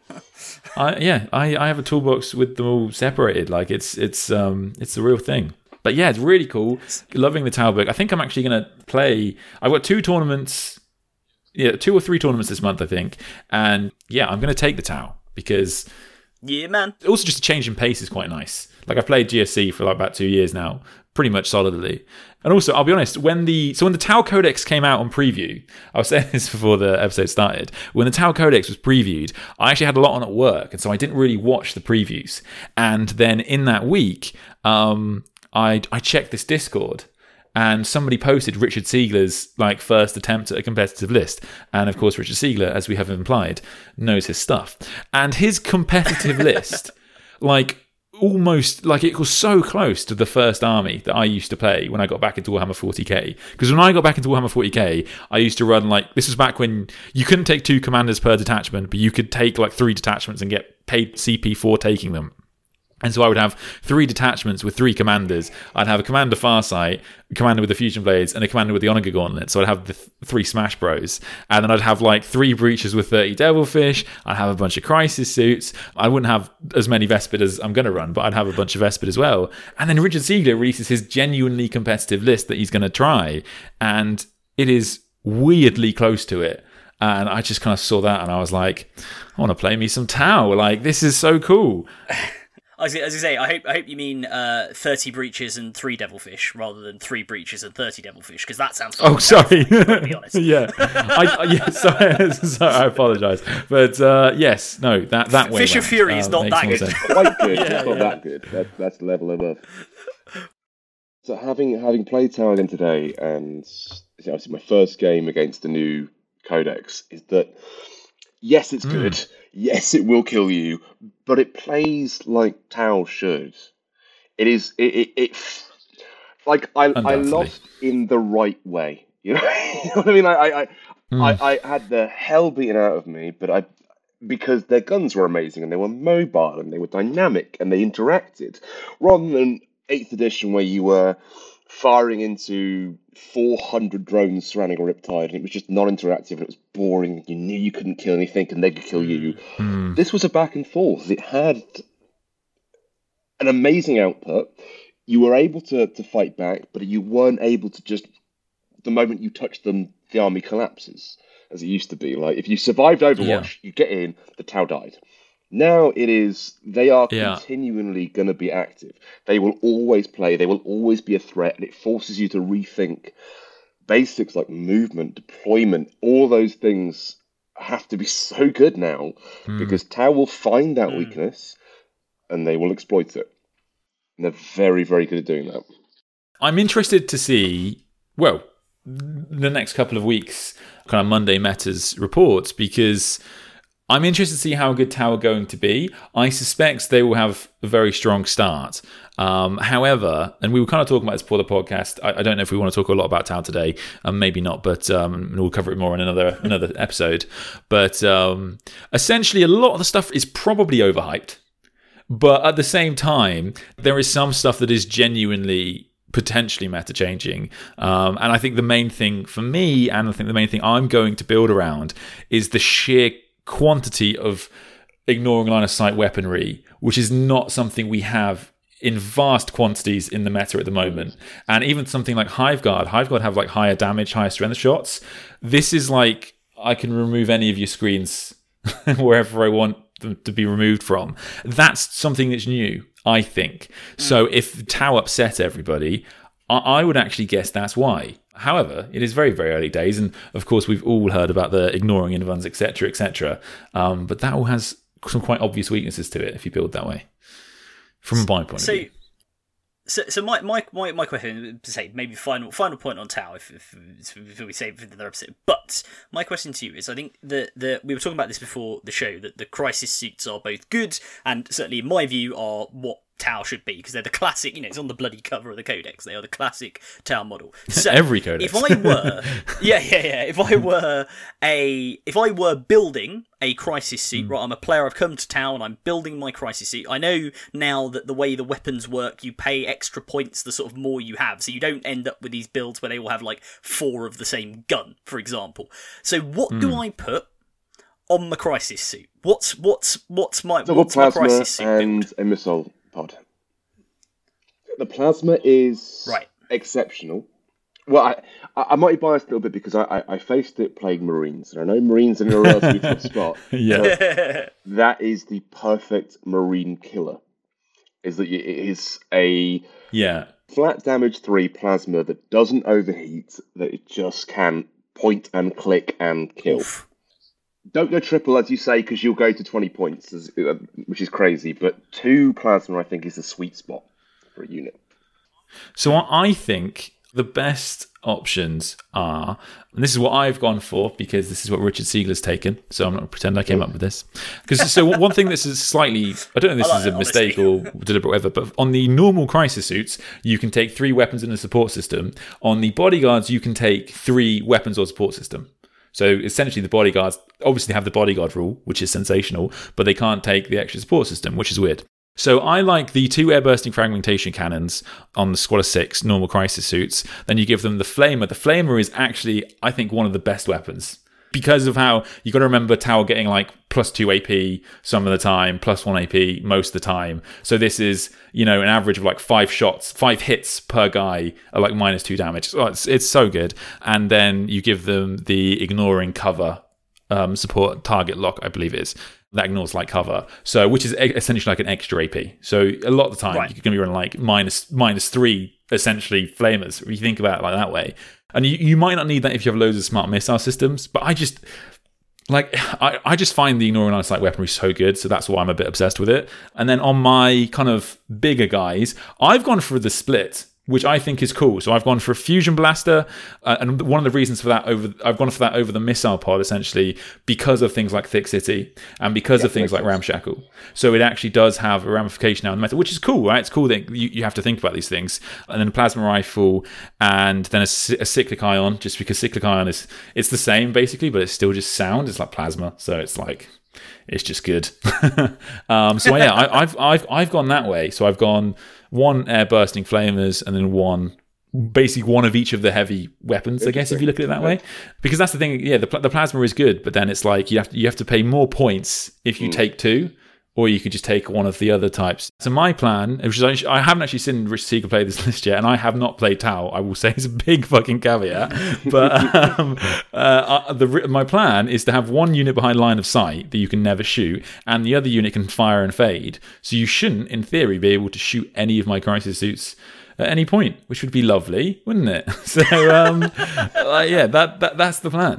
I, yeah, I, I have a toolbox with them all separated. Like it's it's um it's the real thing. But yeah, it's really cool. Loving the Tau book. I think I'm actually gonna play. I've got two tournaments, yeah, two or three tournaments this month, I think, and yeah, I'm gonna take the Tau because. Yeah, man. Also, just a change in pace is quite nice. Like I've played G S C for like about two years now, pretty much solidly. And also, I'll be honest, when the so when the Tau Codex came out on preview, I was saying this before the episode started. When the Tau Codex was previewed, I actually had a lot on at work, and so I didn't really watch the previews. And then in that week, um, I I checked this Discord. And somebody posted Richard Siegler's like first attempt at a competitive list. And of course, Richard Siegler, as we have implied, knows his stuff. And his competitive list, like almost like it was so close to the first army that I used to play when I got back into Warhammer forty K. Because when I got back into Warhammer forty K, I used to run like, this was back when you couldn't take two commanders per detachment, but you could take like three detachments and get paid C P for taking them. And so I would have three detachments with three commanders. I'd have a Commander Farsight, a commander with the Fusion Blades, and a commander with the Onager Gauntlet. So I'd have the th- three Smash Bros. And then I'd have like three Breaches with thirty Devilfish. I'd have a bunch of Crisis Suits. I wouldn't have as many Vespid as I'm going to run, but I'd have a bunch of Vespid as well. And then Richard Siegler releases his genuinely competitive list that he's going to try. And it is weirdly close to it. And I just kind of saw that and I was like, I want to play me some Tau. Like, this is so cool. I was, as I say, I hope I hope you mean uh, thirty breaches and three devilfish rather than three breaches and thirty devilfish, because that sounds. Oh, sorry. To be honest. yeah, I, I, yeah. Sorry, sorry, I apologise, but uh, yes, no, that that way. Fish of Fury is uh, not that good. Quite good. Yeah, it's not yeah. that good. That, that's the level above. So having having played Tau again today, and obviously my first game against the new Codex is that yes, it's good. Mm. Yes, it will kill you, but it plays like Tau should. It is it it, it like I I lost in the right way. You know, you know what I mean? I I mm. I, I had the hell beaten out of me, but I because their guns were amazing and they were mobile and they were dynamic and they interacted, rather than eighth edition where you were firing into four hundred drones surrounding a Riptide, and it was just non-interactive, and it was boring. You knew you couldn't kill anything, and they could kill you. Mm. This was a back and forth. It had an amazing output. You were able to, to fight back, but you weren't able to just... The moment you touched them, the army collapses, as it used to be. Like, if you survived Overwatch, yeah. you get in, the Tau died. Now it is, they are yeah. continually going to be active. They will always play. They will always be a threat. And it forces you to rethink basics like movement, deployment. All those things have to be so good now mm. because Tau will find that mm. weakness and they will exploit it. And they're very, very good at doing that. I'm interested to see, well, the next couple of weeks, kind of Monday Metas reports, because... I'm interested to see how good Tau are going to be. I suspect they will have a very strong start. Um, however, and we were kind of talking about this before the podcast. I, I don't know if we want to talk a lot about Tau today. Um, maybe not, but um, we'll cover it more in another another episode. But um, essentially, a lot of the stuff is probably overhyped. But at the same time, there is some stuff that is genuinely potentially meta changing. Um, and I think the main thing for me, and I think the main thing I'm going to build around, is the sheer quantity of ignoring line of sight weaponry, which is not something we have in vast quantities in the meta at the moment. And even something like Hiveguard, Hiveguard have like higher damage, higher strength shots. This is like, I can remove any of your screens wherever I want them to be removed from. That's something that's new, I think. Mm. So if Tau upset everybody, I, I would actually guess that's why. However, it is very, very early days, and of course we've all heard about the ignoring invulns, et cetera, et cetera. Um, but that all has some quite obvious weaknesses to it if you build that way, from my point so, of view. So, so my, my, my, my question, to say maybe final final point on Tau, if, if, if we say for the other episode. But my question to you is, I think that the we were talking about this before the show, that the crisis suits are both good and certainly in my view are what Tau should be, because they're the classic, you know, it's on the bloody cover of the Codex. They are the classic Tau model. So every Codex. If I were, yeah, yeah, yeah. If I were a, if I were building a crisis suit, mm. right? I'm a player. I've come to Tau and I'm building my crisis suit. I know now that the way the weapons work, you pay extra points the sort of more you have, so you don't end up with these builds where they all have like four of the same gun, for example. So what mm. do I put on my crisis suit? What's what's what's my Double what's my plasma crisis suit and build? a missile pod. The plasma is right. exceptional. Well, I, I, I might be biased a little bit because I, I, I faced it playing Marines, and I know Marines are in a relatively tough spot. Yeah, that is the perfect Marine killer. Is that it is a yeah flat damage three plasma that doesn't overheat, that it just can point and click and kill. Oof. Don't go triple, as you say, because you'll go to twenty points, which is crazy. But two plasma, I think, is the sweet spot for a unit. So I think the best options are, and this is what I've gone for because this is what Richard Siegler's taken, so I'm not going to pretend I came up with this. Because so one thing this is slightly, I don't know if this like is a it, mistake or deliberate whatever, but on the normal crisis suits, you can take three weapons in a support system. On the bodyguards, you can take three weapons or support system. So essentially the bodyguards obviously have the bodyguard rule, which is sensational, but they can't take the extra support system, which is weird. So I like the two air-bursting fragmentation cannons on the Squad of Six normal crisis suits. Then you give them the Flamer. The Flamer is actually, I think, one of the best weapons. Because of how, you got to remember Tau getting like plus two A P some of the time, plus one A P most of the time. So this is, you know, an average of like five shots, five hits per guy are like minus two damage. Oh, it's, it's so good. And then you give them the ignoring cover um, support target lock, I believe it is. That ignores like cover, so which is essentially like an extra A P. So a lot of the time right. you're going to be running like minus minus three essentially flamers. If you think about it like that way, and you, you might not need that if you have loads of smart missile systems. But I just like I, I just find the ignoring line of sight weaponry so good, so that's why I'm a bit obsessed with it. And then on my kind of bigger guys, I've gone for the split, which I think is cool. So I've gone for a fusion blaster, uh, and one of the reasons for that over I've gone for that over the missile pod essentially because of things like Thick City and because yeah, of things like sense. Ramshackle. So it actually does have a ramification now in the meta, which is cool, right? It's cool that you, you have to think about these things. And then a plasma rifle, and then a, a cyclic ion, just because cyclic ion is it's the same basically, but it's still just sound. It's like plasma, so it's like it's just good. um, so yeah, I, I've I've I've gone that way. So I've gone one air bursting flamers and then one basically one of each of the heavy weapons, I guess, if you look at it that way. Because that's the thing, yeah, the, the plasma is good, but then it's like you have to, you have to pay more points if you mm. take two, or you could just take one of the other types. So my plan, which is I haven't actually seen Rich Seeker play this list yet, and I have not played Tau, I will say it's a big fucking caveat, but um, uh, the, my plan is to have one unit behind line of sight that you can never shoot, and the other unit can fire and fade. So you shouldn't, in theory, be able to shoot any of my crisis suits at any point, which would be lovely, wouldn't it? So um, uh, yeah, that, that that's the plan.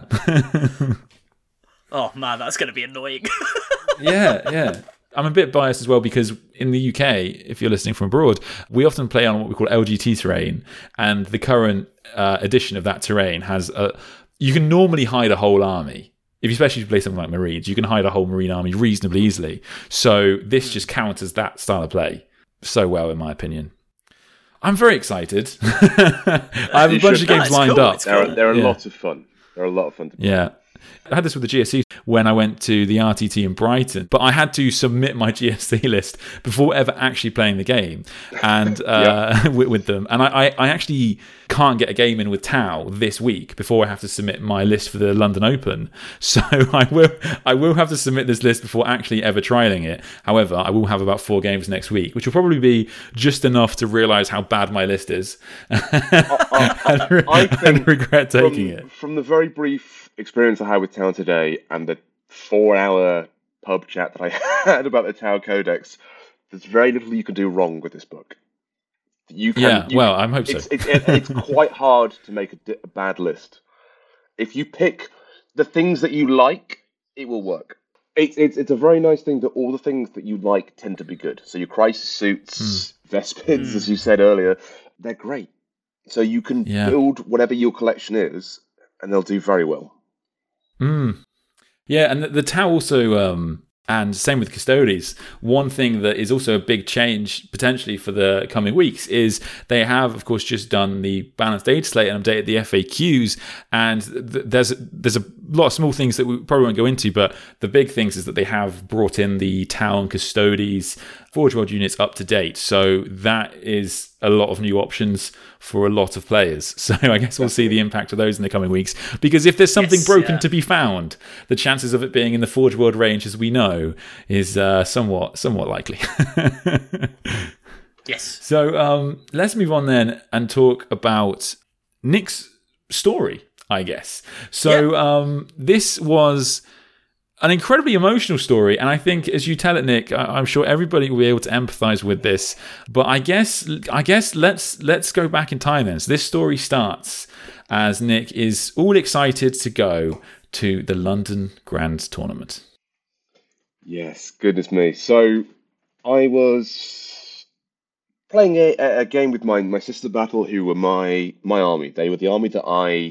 Oh man, that's going to be annoying. yeah, yeah. I'm a bit biased as well because in the U K, if you're listening from abroad, we often play on what we call L G T terrain, and the current uh, edition of that terrain has a. You can normally hide a whole army. If you especially play something like Marines, you can hide a whole Marine army reasonably easily. So this just counters that style of play so well, in my opinion. I'm very excited. I have a bunch of games lined cool. up. They're, they're a yeah. lot of fun. They're a lot of fun to play. Yeah. I had this with the G S C when I went to the R T T in Brighton, but I had to submit my G S C list before ever actually playing the game and uh, yeah. with, with them. And I, I actually can't get a game in with Tau this week before I have to submit my list for the London Open. So I will I will have to submit this list before actually ever trialing it. However, I will have about four games next week, which will probably be just enough to realise how bad my list is I, I, and, re- I think and regret taking from, it. From the very brief experience I had with Tau today and the four-hour pub chat that I had about the Tau Codex, there's very little you can do wrong with this book. You can, yeah, you well, can, I'm hope it's, so. It's, it, it's quite hard to make a, a bad list. If you pick the things that you like, it will work. It's it's it's a very nice thing that all the things that you like tend to be good. So your crisis suits, mm. Vespids, mm. as you said earlier, they're great. So you can yeah. build whatever your collection is, and they'll do very well. Mm. Yeah, and the, the Tau also, um, and same with Custodes, one thing that is also a big change potentially for the coming weeks is they have, of course, just done the balanced data slate and updated the F A Qs, and th- there's there's a lot of small things that we probably won't go into, but the big things is that they have brought in the Tau and Custodes Forge World units up to date, so that is a lot of new options for a lot of players. So I guess we'll see the impact of those in the coming weeks, because if there's something yes, broken yeah. to be found, the chances of it being in the Forge World range, as we know, is uh, somewhat somewhat likely. Yes. So um, let's move on then and talk about Nick's story, I guess. So yeah. um, this was an incredibly emotional story, and I think as you tell it, Nick, I'm sure everybody will be able to empathize with this. But I guess, I guess let's let's go back in time then. So this story starts as Nick is all excited to go to the London Grand Tournament. Yes, goodness me. So I was playing a, a game with my my sister battle, who were my my army. They were the army that I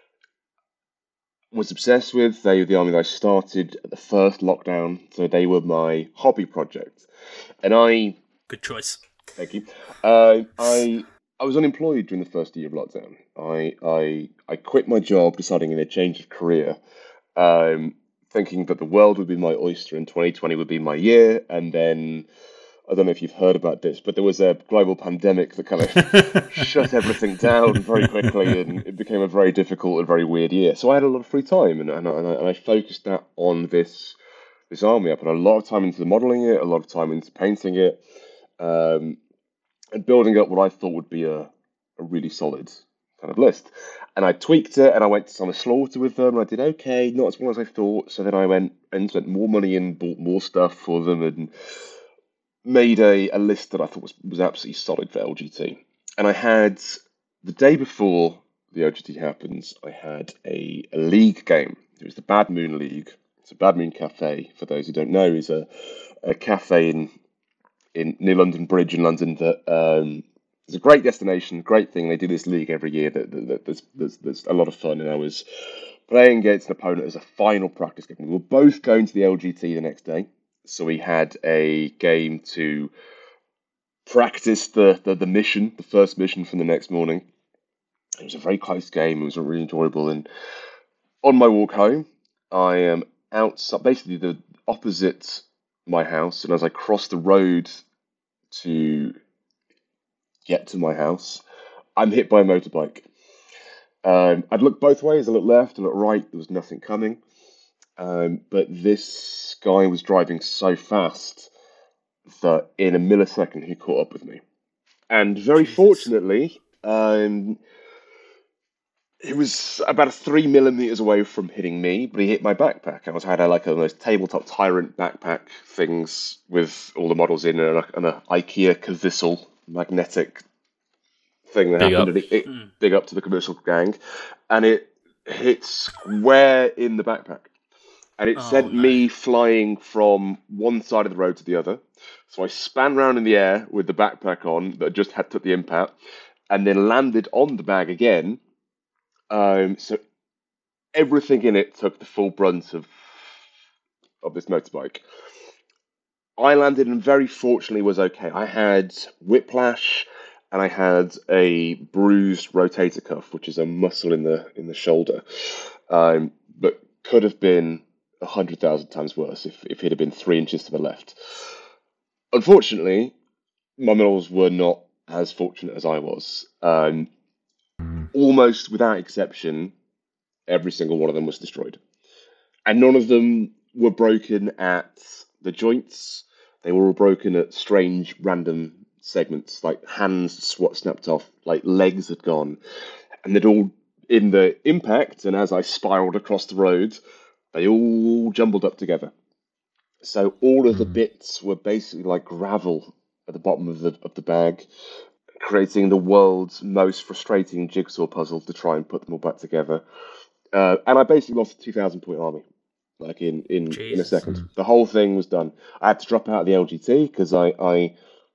was obsessed with. They were the army that I started at the first lockdown, so they were my hobby project. And I... Good choice. Thank you. Uh, I I was unemployed during the first year of lockdown. I I, I quit my job, deciding in a change of career, um, thinking that the world would be my oyster and twenty twenty would be my year, and then... I don't know if you've heard about this, but there was a global pandemic that kind of shut everything down very quickly, and it became a very difficult and very weird year. So I had a lot of free time, and, and, I, and I focused that on this this army. I put a lot of time into modelling it, a lot of time into painting it, um, and building up what I thought would be a, a really solid kind of list. And I tweaked it, and I went to Summer Slaughter with them, and I did okay, not as well as I thought. So then I went and spent more money and bought more stuff for them, and made a, a list that I thought was, was absolutely solid for L G T. And I had, the day before the L G T happens, I had a, a league game. It was the Bad Moon League. It's a Bad Moon Cafe, for those who don't know, is a, a cafe in, in near London Bridge in London that um, is a great destination, great thing. They do this league every year that, that, that there's, there's, there's a lot of fun. And I was playing against an opponent as a final practice game. We were both going to the L G T the next day. So we had a game to practice the, the, the mission, the first mission from the next morning. It was a very close game. It was really enjoyable. And on my walk home, I am outside, basically the opposite my house. And as I cross the road to get to my house, I'm hit by a motorbike. Um, I'd looked both ways. I looked left, I looked right. There was nothing coming. Um, but this guy was driving so fast that in a millisecond he caught up with me. And very Jesus. fortunately, um, he was about a three millimeters away from hitting me, but he hit my backpack. I was had a, like a those tabletop tyrant backpack things with all the models in, and an IKEA Cavissel magnetic thing that big happened. Up. And it, it mm. big up to the commercial gang, and it hit square in the backpack. And it oh, sent no. me flying from one side of the road to the other. So I span round in the air with the backpack on that just had took the impact, and then landed on the bag again. Um, so everything in it took the full brunt of of this motorbike. I landed and very fortunately was okay. I had whiplash, and I had a bruised rotator cuff, which is a muscle in the in the shoulder, um, but could have been a hundred thousand times worse if, if it had been three inches to the left. Unfortunately, my models were not as fortunate as I was. Um, almost without exception, every single one of them was destroyed. And none of them were broken at the joints. They were all broken at strange, random segments, like hands swat snapped off, like legs had gone. And they'd all, in the impact, and as I spiraled across the road, they all jumbled up together. So all of the bits were basically like gravel at the bottom of the of the bag, creating the world's most frustrating jigsaw puzzle to try and put them all back together. Uh, and I basically lost a two thousand point army, like in, in, in a second. The whole thing was done. I had to drop out of the L G T because I, I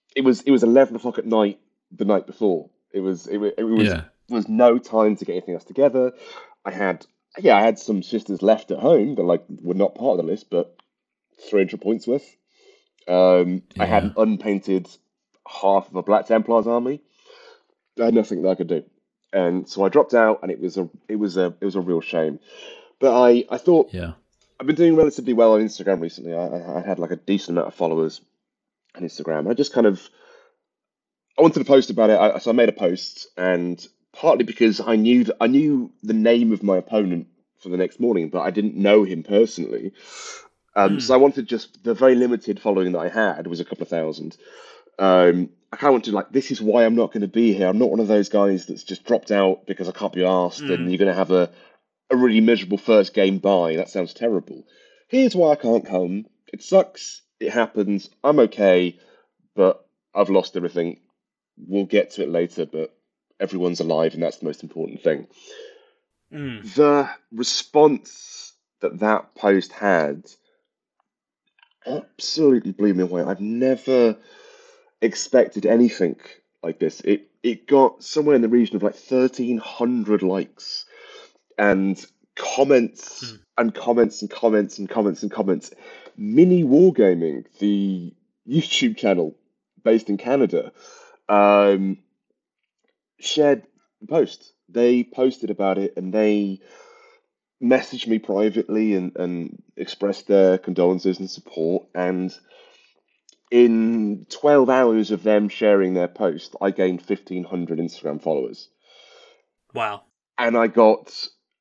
it was it was eleven o'clock at night the night before. It was it, was- it was Yeah. there was no time to get anything else together. I had yeah, I had some sisters left at home that like were not part of the list, but three hundred points worth. Um, I had an Yeah. unpainted half of a Black Templars army. I had nothing that I could do, and so I dropped out, and it was a it was a it was a real shame. But I I thought Yeah. I've been doing relatively well on Instagram recently. I, I I had like a decent amount of followers on Instagram. I just kind of I wanted to post about it, I, so I made a post, and partly because I knew that I knew the name of my opponent for the next morning, but I didn't know him personally. Um, so I wanted just the very limited following that I had was a couple of thousand. Um, I kind of wanted like, this is why I'm not going to be here. I'm not one of those guys that's just dropped out because I can't be asked, and you're going to have a, a really miserable first game bye. That sounds terrible. Here's why I can't come. It sucks. It happens. I'm okay, but I've lost everything. We'll get to it later, but everyone's alive, and that's the most important thing. Mm. The response that that post had absolutely blew me away. I've never expected anything like this. It it got somewhere in the region of like thirteen hundred likes and comments and comments and comments and comments and comments. Mini Wargaming, the YouTube channel based in Canada, um, shared the post. They posted about it, and they messaged me privately and, and expressed their condolences and support. And in twelve hours of them sharing their post, I gained fifteen hundred Instagram followers. Wow. And I got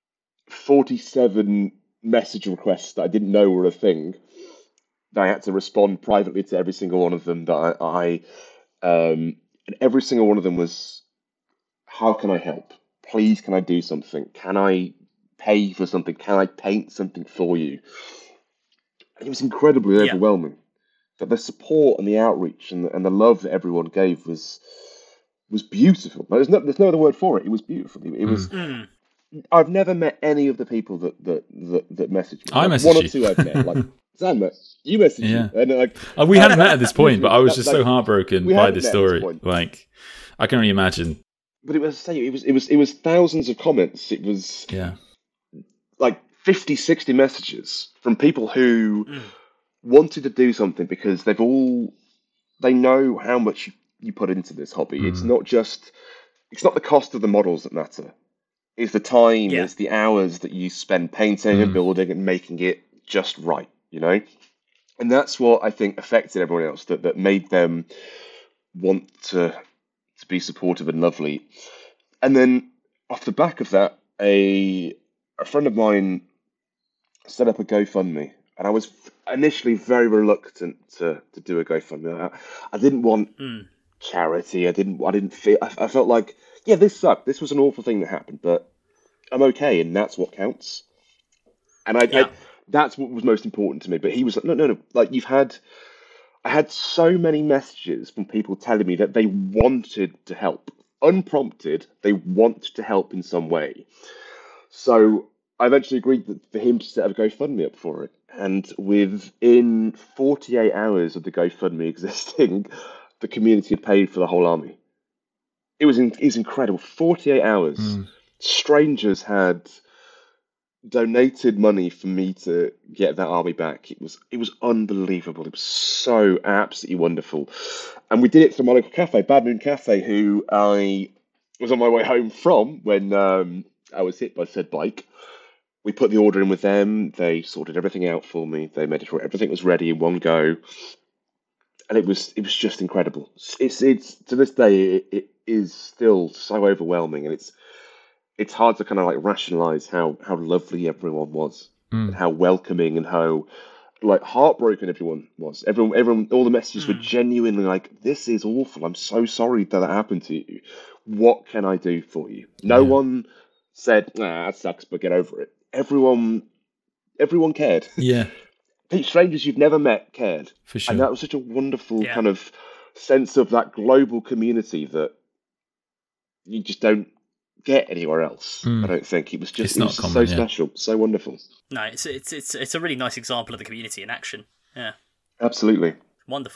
forty-seven message requests that I didn't know were a thing. That I had to respond privately to every single one of them. That I, I um, and every single one of them was, how can I help? Please, can I do something? Can I pay for something? Can I paint something for you? And it was incredibly Yeah. overwhelming. That the support and the outreach and the, and the love that everyone gave was was beautiful. There's no there's no other word for it. It was beautiful. It, it was. Mm. I've never met any of the people that that that, that messaged me. I Like, messaged one or you. two I've met. Like Zan met you messaged Yeah. me, and like Uh, we hadn't met at this point, but I was That- just like, so heartbroken we by hadn't this met at this story. point. Like, I can only imagine. But it was it was it was it was thousands of comments. It was Yeah. like fifty, sixty messages from people who Mm. wanted to do something because they've all they know how much you, you put into this hobby. It's not just it's not the cost of the models that matter. It's the time, Yeah. it's the hours that you spend painting and building and making it just right, you know? And that's what I think affected everyone else, that, that made them want to to be supportive and lovely. And then off the back of that, a a friend of mine set up a GoFundMe, and I was initially very reluctant to, to do a GoFundMe. I, I didn't want Mm. charity. I didn't. I didn't feel. I, I felt like, yeah, this sucked. This was an awful thing that happened, but I'm okay, and that's what counts. And I, Yeah. I that's what was most important to me. But he was like, no, no, no. Like you've had, I had so many messages from people telling me that they wanted to help, unprompted. They want to help in some way. So I eventually agreed that for him to set up a GoFundMe up for it. And within forty-eight hours of the GoFundMe existing, the community had paid for the whole army. It was in, it was incredible. forty-eight hours. Strangers had donated money for me to get that army back. It was it was unbelievable. It was so absolutely wonderful. And we did it for my local cafe, Bad Moon Cafe, who I was on my way home from when um, I was hit by said bike. We put the order in with them. They sorted everything out for me. They made sure everything was ready in one go, and it was it was just incredible. It's it's to this day it, it is still so overwhelming, and it's it's hard to kind of like rationalize how how lovely everyone was, and how welcoming and how like heartbroken everyone was. Everyone, everyone, all the messages were genuinely like, "This is awful. I'm so sorry that that happened to you. What can I do for you?" No Yeah. one said, "Nah, that sucks, but get over it." Everyone, everyone cared. Yeah, Strangers you've never met cared, for sure. and that was such a wonderful Yeah. kind of sense of that global community that you just don't get anywhere else. I don't think it was just It's it not was common, so yeah. special, so wonderful. No, it's it's it's it's a really nice example of the community in action. Yeah, Absolutely. wonderful.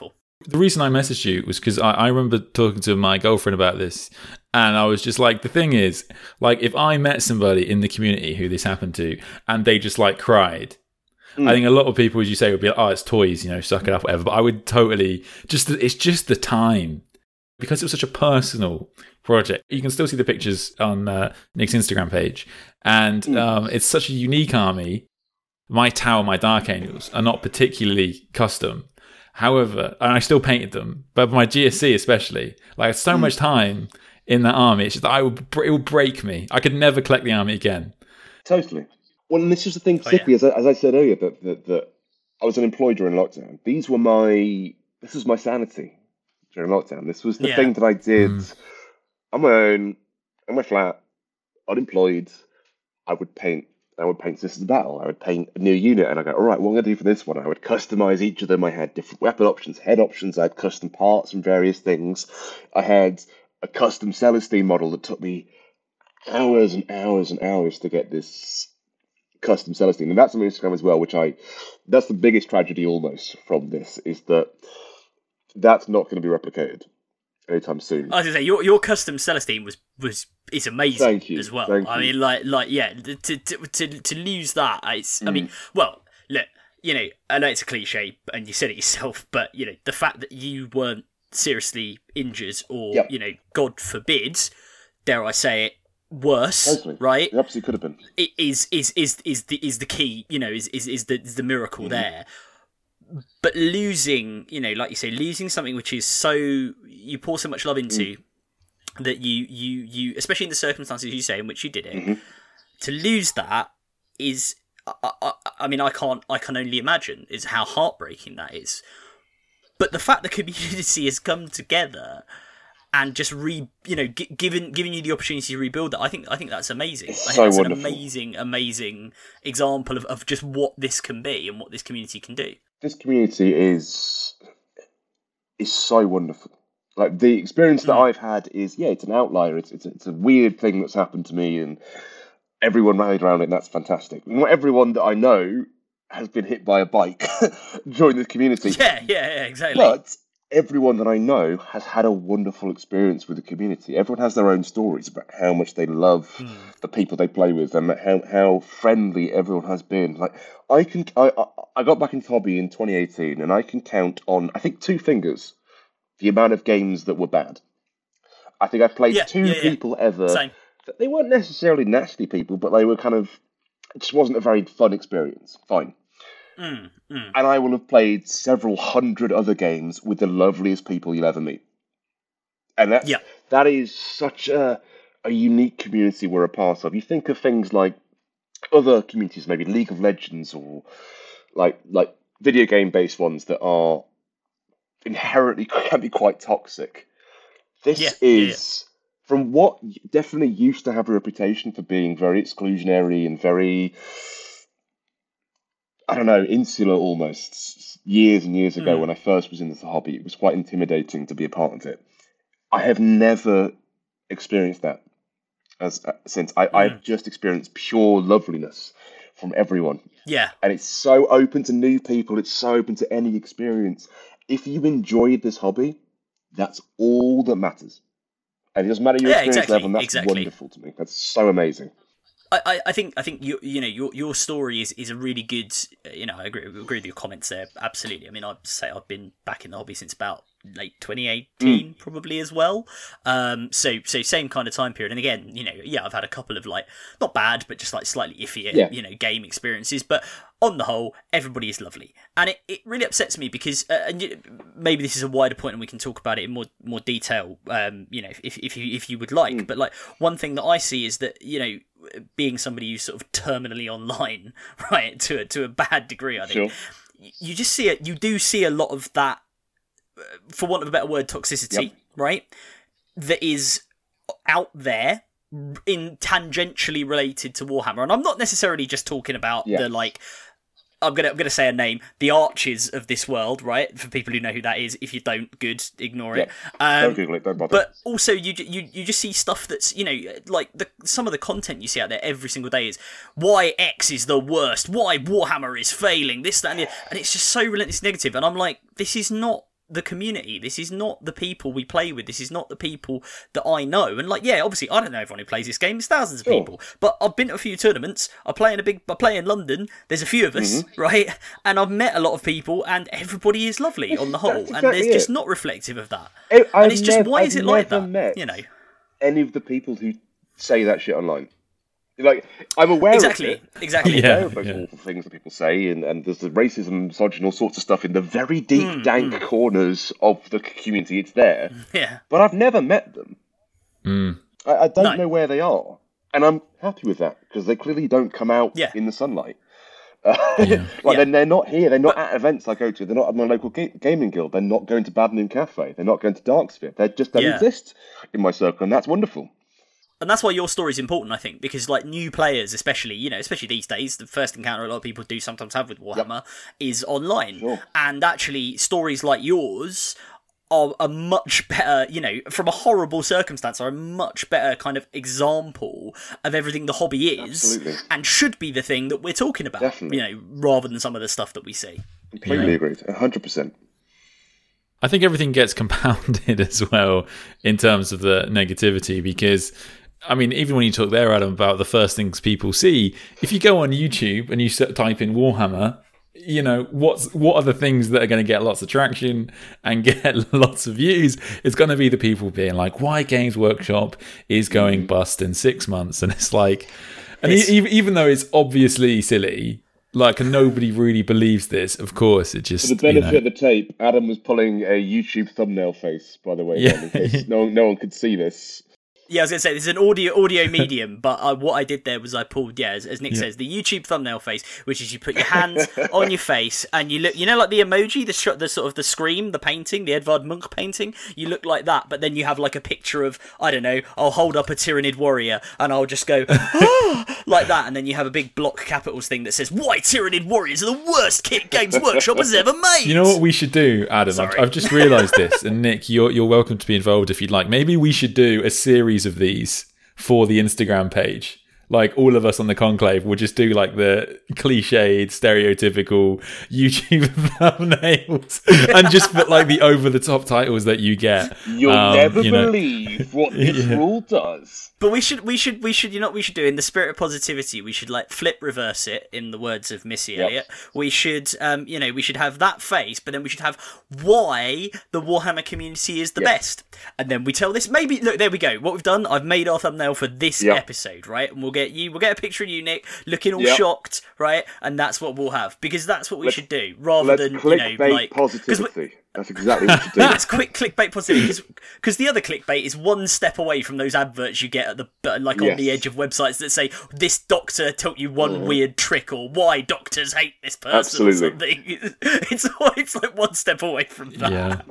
The reason I messaged you was because I, I remember talking to my girlfriend about this, and I was just like, the thing is, like, if I met somebody in the community who this happened to, and they just like cried, mm. I think a lot of people, as you say, would be like, oh, it's toys, you know, suck it up, whatever. But I would totally just, it's just the time, because it was such a personal project. You can still see the pictures on uh, Nick's Instagram page, and mm. um, it's such a unique army. My Tower, my Dark Angels are not particularly custom. However, and I still painted them, but my G S C especially, like so much time in that army, it's just I would it would break me. I could never collect the army again. Totally. Well, and this is the thing, particularly oh, yeah. as, I, as I said earlier, that, that that I was unemployed during lockdown. These were my this was my sanity during lockdown. This was the yeah. thing that I did mm. on my own, in my flat, unemployed. I would paint. I would paint Sisters of Battle. I would paint a new unit, and I go, all right, what am I going to do for this one? I would customize each of them. I had different weapon options, head options. I had custom parts and various things. I had a custom Celestine model that took me hours and hours and hours to get this custom Celestine, and that's on Instagram as well. Which I, that's the biggest tragedy almost from this is that that's not going to be replicated anytime soon. I was going to say your your custom Celestine was was is amazing. Thank you. As well. Thank I you. mean, like like yeah, to to to, to lose that, it's. Mm. I mean, well, look, you know, I know it's a cliche, and you said it yourself, but you know, the fact that you weren't seriously injured, or yep. you know, God forbid, dare I say it, worse, totally. Right? It absolutely could have been. It is is is is the is the key. You know, is is is the is the miracle mm. there. But losing, you know, like you say, losing something which is so you pour so much love into mm. that you you you, especially in the circumstances you say in which you did it, mm-hmm. to lose that is, I, I, I mean, I can't, I can only imagine is how heartbreaking that is. But the fact the community has come together and just re, you know, g- given given you the opportunity to rebuild that, I think I think that's amazing. It's I think so that's wonderful. An amazing, amazing example of, of just what this can be and what this community can do. This community is is so wonderful. Like the experience that mm. I've had is, yeah, it's an outlier. It's it's it's a weird thing that's happened to me, and everyone rallied around it. And that's fantastic. Not everyone that I know has been hit by a bike during this community. Yeah, yeah, yeah, exactly. But everyone that I know has had a wonderful experience with the community. Everyone has their own stories about how much they love mm. the people they play with, and how how friendly everyone has been. Like I can, I I got back into hobby in twenty eighteen, and I can count on I think two fingers the amount of games that were bad. I think I played yeah, two yeah, yeah. people ever. Same. They weren't necessarily nasty people, but they were kind of. It just wasn't a very fun experience. Fine. Mm, mm. And I will have played several hundred other games with the loveliest people you'll ever meet. And that, yeah. that is such a, a unique community we're a part of. You think of things like other communities, maybe League of Legends or like like video game based ones that are inherently can be quite toxic. This yeah, is, yeah, yeah. from what definitely used to have a reputation for being very exclusionary and very... I don't know, insular almost. Years and years ago, mm. when I first was in this hobby, it was quite intimidating to be a part of it. I have never experienced that as uh, since. I, mm. I've just experienced pure loveliness from everyone. Yeah. And it's so open to new people. It's so open to any experience. If you enjoyed this hobby, that's all that matters. And it doesn't matter your yeah, experience exactly, level, and that's exactly. wonderful to me. That's so amazing. I, I think I think you you know your your story is, is a really good you know I agree, agree with your comments there, absolutely. I mean, I'd say I've been back in the hobby since about late twenty eighteen mm. probably as well. Um, so so same kind of time period. And again, you know, yeah, I've had a couple of like not bad, but just like slightly iffier yeah. you know game experiences. But on the whole, everybody is lovely, and it, it really upsets me because uh, and maybe this is a wider point, and we can talk about it in more more detail. Um, you know, if if you if you would like. Mm. But like one thing that I see is that you know. Being somebody who's sort of terminally online, right, to a, to a bad degree, I think sure. you just see it. You do see a lot of that, for want of a better word, toxicity, yep. right? That is out there, in tangentially related to Warhammer, and I'm not necessarily just talking about yeah. the like. I'm gonna I'm gonna say a name, the Archers of this world, right? For people who know who that is, if you don't, good, ignore it. Yeah. Um, don't Google it, don't bother. But also, you you you just see stuff that's you know like the some of the content you see out there every single day is why X is the worst, why Warhammer is failing, this that and the, and it's just so relentless negative. And I'm like, this is not the community. This is not the people we play with. This is not the people that I know. And like, yeah, obviously, I don't know everyone who plays this game. There's thousands of Sure. people. But I've been to a few tournaments. I play in a big. I play in London. There's a few of us, Mm-hmm. right? And I've met a lot of people, and everybody is lovely on the whole. That's and exactly there's just it. not reflective of that. I- and I've it's just nev- why I've is it like never that? met You know. any of the people who say that shit online. Like, I'm aware Exactly. of it. Exactly. I'm Yeah, aware of those yeah. awful things that people say, and, and there's the racism, misogyny, all sorts of stuff in the very deep, Mm, dank corners of the community. It's there. Yeah. But I've never met them. Mm. I, I don't No. know where they are. And I'm happy with that, because they clearly don't come out Yeah. in the sunlight. Uh, Yeah. like, Yeah. they're, they're not here. They're not at events I go to. They're not at my local ga- gaming guild. They're not going to Badminton Cafe. They're not going to Darksphere. They just don't Yeah. exist in my circle, and that's wonderful. And that's why your story's important, I think, because like new players, especially, you know, especially these days, the first encounter a lot of people do sometimes have with Warhammer is online. Sure. And actually, stories like yours are a much better, you know, from a horrible circumstance, are a much better kind of example of everything the hobby is, Absolutely. and should be the thing that we're talking about, Definitely. you know, rather than some of the stuff that we see. Completely Yeah. agreed. one hundred percent. I think everything gets compounded as well in terms of the negativity because, I mean, even when you talk there, Adam, about the first things people see, if you go on YouTube and you s- type in Warhammer, you know, what's what are the things that are going to get lots of traction and get lots of views? It's going to be the people being like, why Games Workshop is going bust in six months. And it's like, and Yes. e- even though it's obviously silly, like nobody really believes this, of course, it just, For the benefit you know, of the tape, Adam was pulling a YouTube thumbnail face, by the way, Yeah. Dan, in case no, no one could see this. Yeah, I was going to say, this is an audio audio medium, but I, what I did there was I pulled, yeah, as, as Nick Yeah. says, the YouTube thumbnail face, which is you put your hands on your face and you look, you know, like the emoji, the shot, the sort of the scream, the painting, the Edvard Munch painting, you look like that, but then you have like a picture of, I don't know, I'll hold up a Tyrannid warrior and I'll just go, ah, like that, and then you have a big block capitals thing that says, why Tyrannid warriors are the worst kit Games Workshop has ever made! You know what we should do, Adam? I've, Sorry. I've just realised this, and Nick, you're you're welcome to be involved if you'd like. Maybe we should do a series of these for the Instagram page. Like all of us on the Conclave will just do like the cliched, stereotypical YouTube thumbnails and just put like the over the top titles that you get. You'll Um, never you know. believe what this Yeah. rule does. But we should, we should, we should. You know what we should do in the spirit of positivity? We should like flip reverse it, in the words of Missy Yep. Elliott. We should, um, you know, we should have that face, but then we should have why the Warhammer community is the Yep. best, and then we tell this. Maybe look, there we go. What we've done, I've made our thumbnail for this Yep. episode, right? And we'll get you, we'll get a picture of you, Nick, looking all Yep. shocked, right? And that's what we'll have because that's what we Let's- should do, rather Let's than you clickbait know, like 'cause we- positivity. That's exactly what you do. That's quick clickbait positivity because the other clickbait is one step away from those adverts you get at the like on the Yes. edge of websites that say this doctor taught you one weird trick or why doctors hate this person Absolutely. or something. It's it's like one step away from that. Yeah.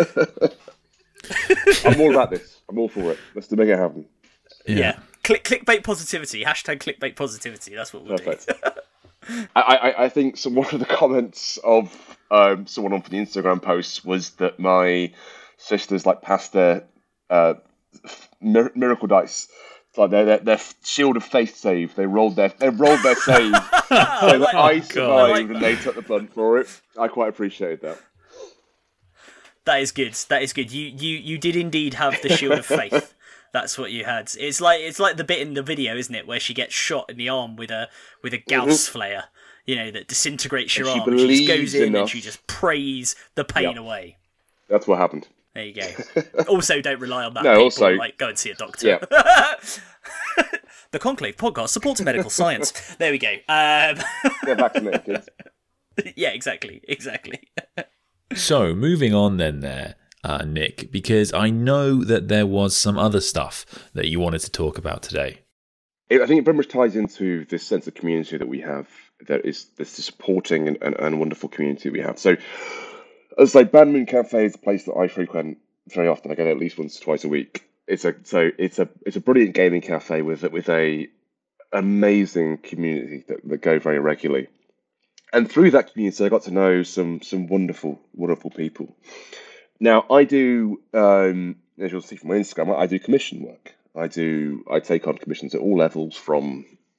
I'm all about this. I'm all for it. Let's make it happen. Yeah. Yeah. Click clickbait positivity. Hashtag clickbait positivity. That's what we'll Perfect. do. I, I, I think some one of the comments of um, someone on for the Instagram post was that my sisters like passed their uh, mir- miracle dice. It's like their, their their shield of faith save. They rolled their they rolled their save so that I survived God. like and they took the blunt for it. I quite appreciated that. That is good. That is good. You you you did indeed have the shield of faith. That's what you had. It's like it's like the bit in the video, isn't it, where she gets shot in the arm with a with a Gauss flare, you know, that disintegrates your And she arm. And she just believes goes in and enough. she just prays the pain Yep. away. That's what happened. There you go. Also, don't rely on that. No, people. also- like go and see a doctor. Yeah. The Conclave podcast supports medical science. There we go. Um, Get vaccinated, kids. yeah, exactly, exactly. So moving on then there, uh, Nick, because I know that there was some other stuff that you wanted to talk about today. It, I think it very much ties into this sense of community that we have, that is this supporting and, and, and wonderful community we have. So, as like Badminton Cafe is a place that I frequent very often. I go there at least once or twice a week. It's a so it's a it's a brilliant gaming cafe with with a amazing community that, that go very regularly. And through that community, I got to know some some wonderful wonderful people. Now I do, um, as you'll see from my Instagram, I do commission work. I do I take on commissions at all levels, from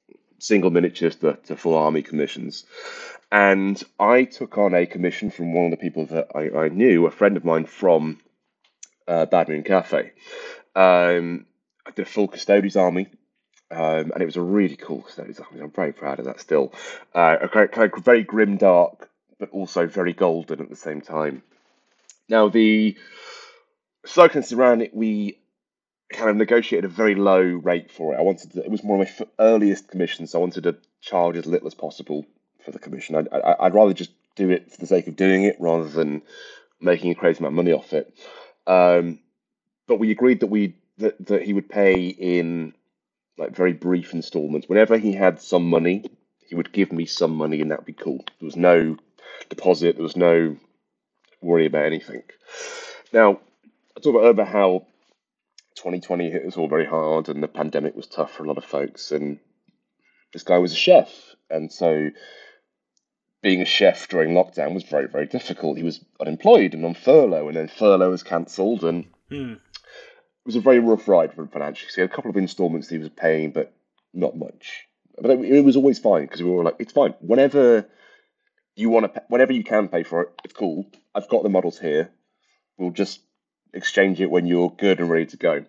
single miniatures to, to full army commissions. And I took on a commission from one of the people that I, I knew, a friend of mine from uh, Bad Moon Cafe. Um, I did a full Custodes army, um, and it was a really cool Custodes army. I'm very proud of that still. Uh, a kind of very grim dark, but also very golden at the same time. Now, the slogans around it, we kind of negotiated a very low rate for it. I wanted to, it was one of my earliest commissions, so I wanted to charge as little as possible for the commission. I'd, I'd rather just do it for the sake of doing it rather than making a crazy amount of money off it. Um, but we agreed that we that, that he would pay in like very brief installments. Whenever he had some money, he would give me some money, and that would be cool. There was no deposit. There was no worry about anything. Now, I talked about about how twenty twenty hit us all very hard, and the pandemic was tough for a lot of folks. And this guy was a chef, and so being a chef during lockdown was very, very difficult. He was unemployed and on furlough, and then furlough was cancelled, and hmm. it was a very rough ride for him financially. So he had a couple of installments he was paying, but not much. But it, it was always fine because we were like, it's fine. Whenever you want to, whenever you can pay for it, it's cool. I've got the models here. We'll just exchange it when you're good and ready to go.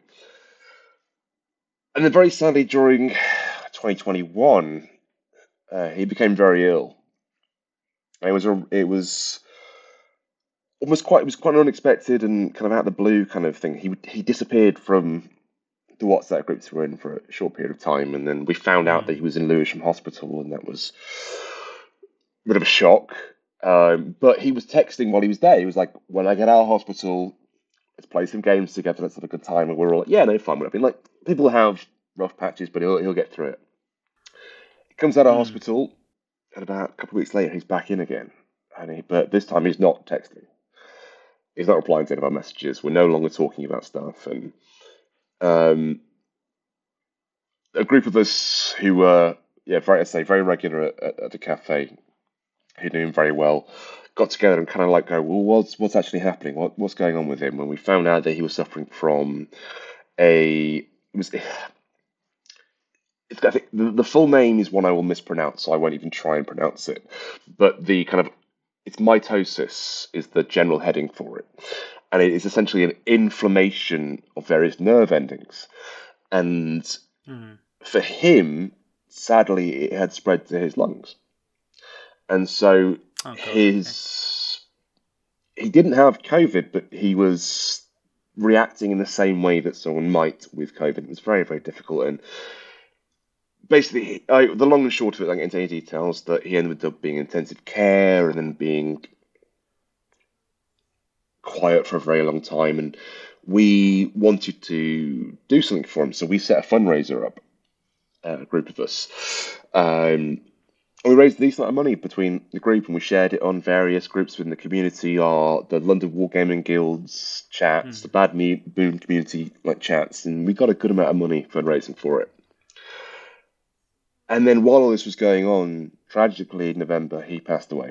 And then very sadly, during twenty twenty-one, uh, he became very ill. It was a, it was almost quite it was quite unexpected and kind of out of the blue kind of thing. He he disappeared from the WhatsApp groups we were in for a short period of time, and then we found out that he was in Lewisham Hospital, and that was a bit of a shock. Um, but he was texting while he was there. He was like, "When I get out of hospital, let's play some games together. Let's have a good time." And we're all like, "Yeah, no, fine." I mean, like, people have rough patches, but he'll he'll get through it. He comes out of mm. hospital. And about a couple of weeks later, he's back in again. And he, but this time he's not texting. He's not replying to any of our messages. We're no longer talking about stuff. And um, a group of us who were, yeah, very, I'd say, very regular at, at, at the cafe, who knew him very well, got together and kind of like go, well, what's what's actually happening? What what's going on with him? When we found out that he was suffering from a, it was. I think the, the full name is one I will mispronounce, so I won't even try and pronounce it. But the kind of, it's mitosis is the general heading for it. And it is essentially an inflammation of various nerve endings. And mm. for him, sadly, it had spread to his lungs. And so oh, his, okay. he didn't have COVID, but he was reacting in the same way that someone might with COVID. It was very, very difficult. And basically, I, the long and short of it, I don't get into any details, that he ended up being in intensive care and then being quiet for a very long time. And we wanted to do something for him, so we set a fundraiser up, uh, a group of us. Um, and we raised a decent amount of money between the group, and we shared it on various groups within the community, our the London Wargaming Guild's chats, mm. the Bad Moon community like chats, and we got a good amount of money fundraising for it. And then while all this was going on, tragically in November, he passed away.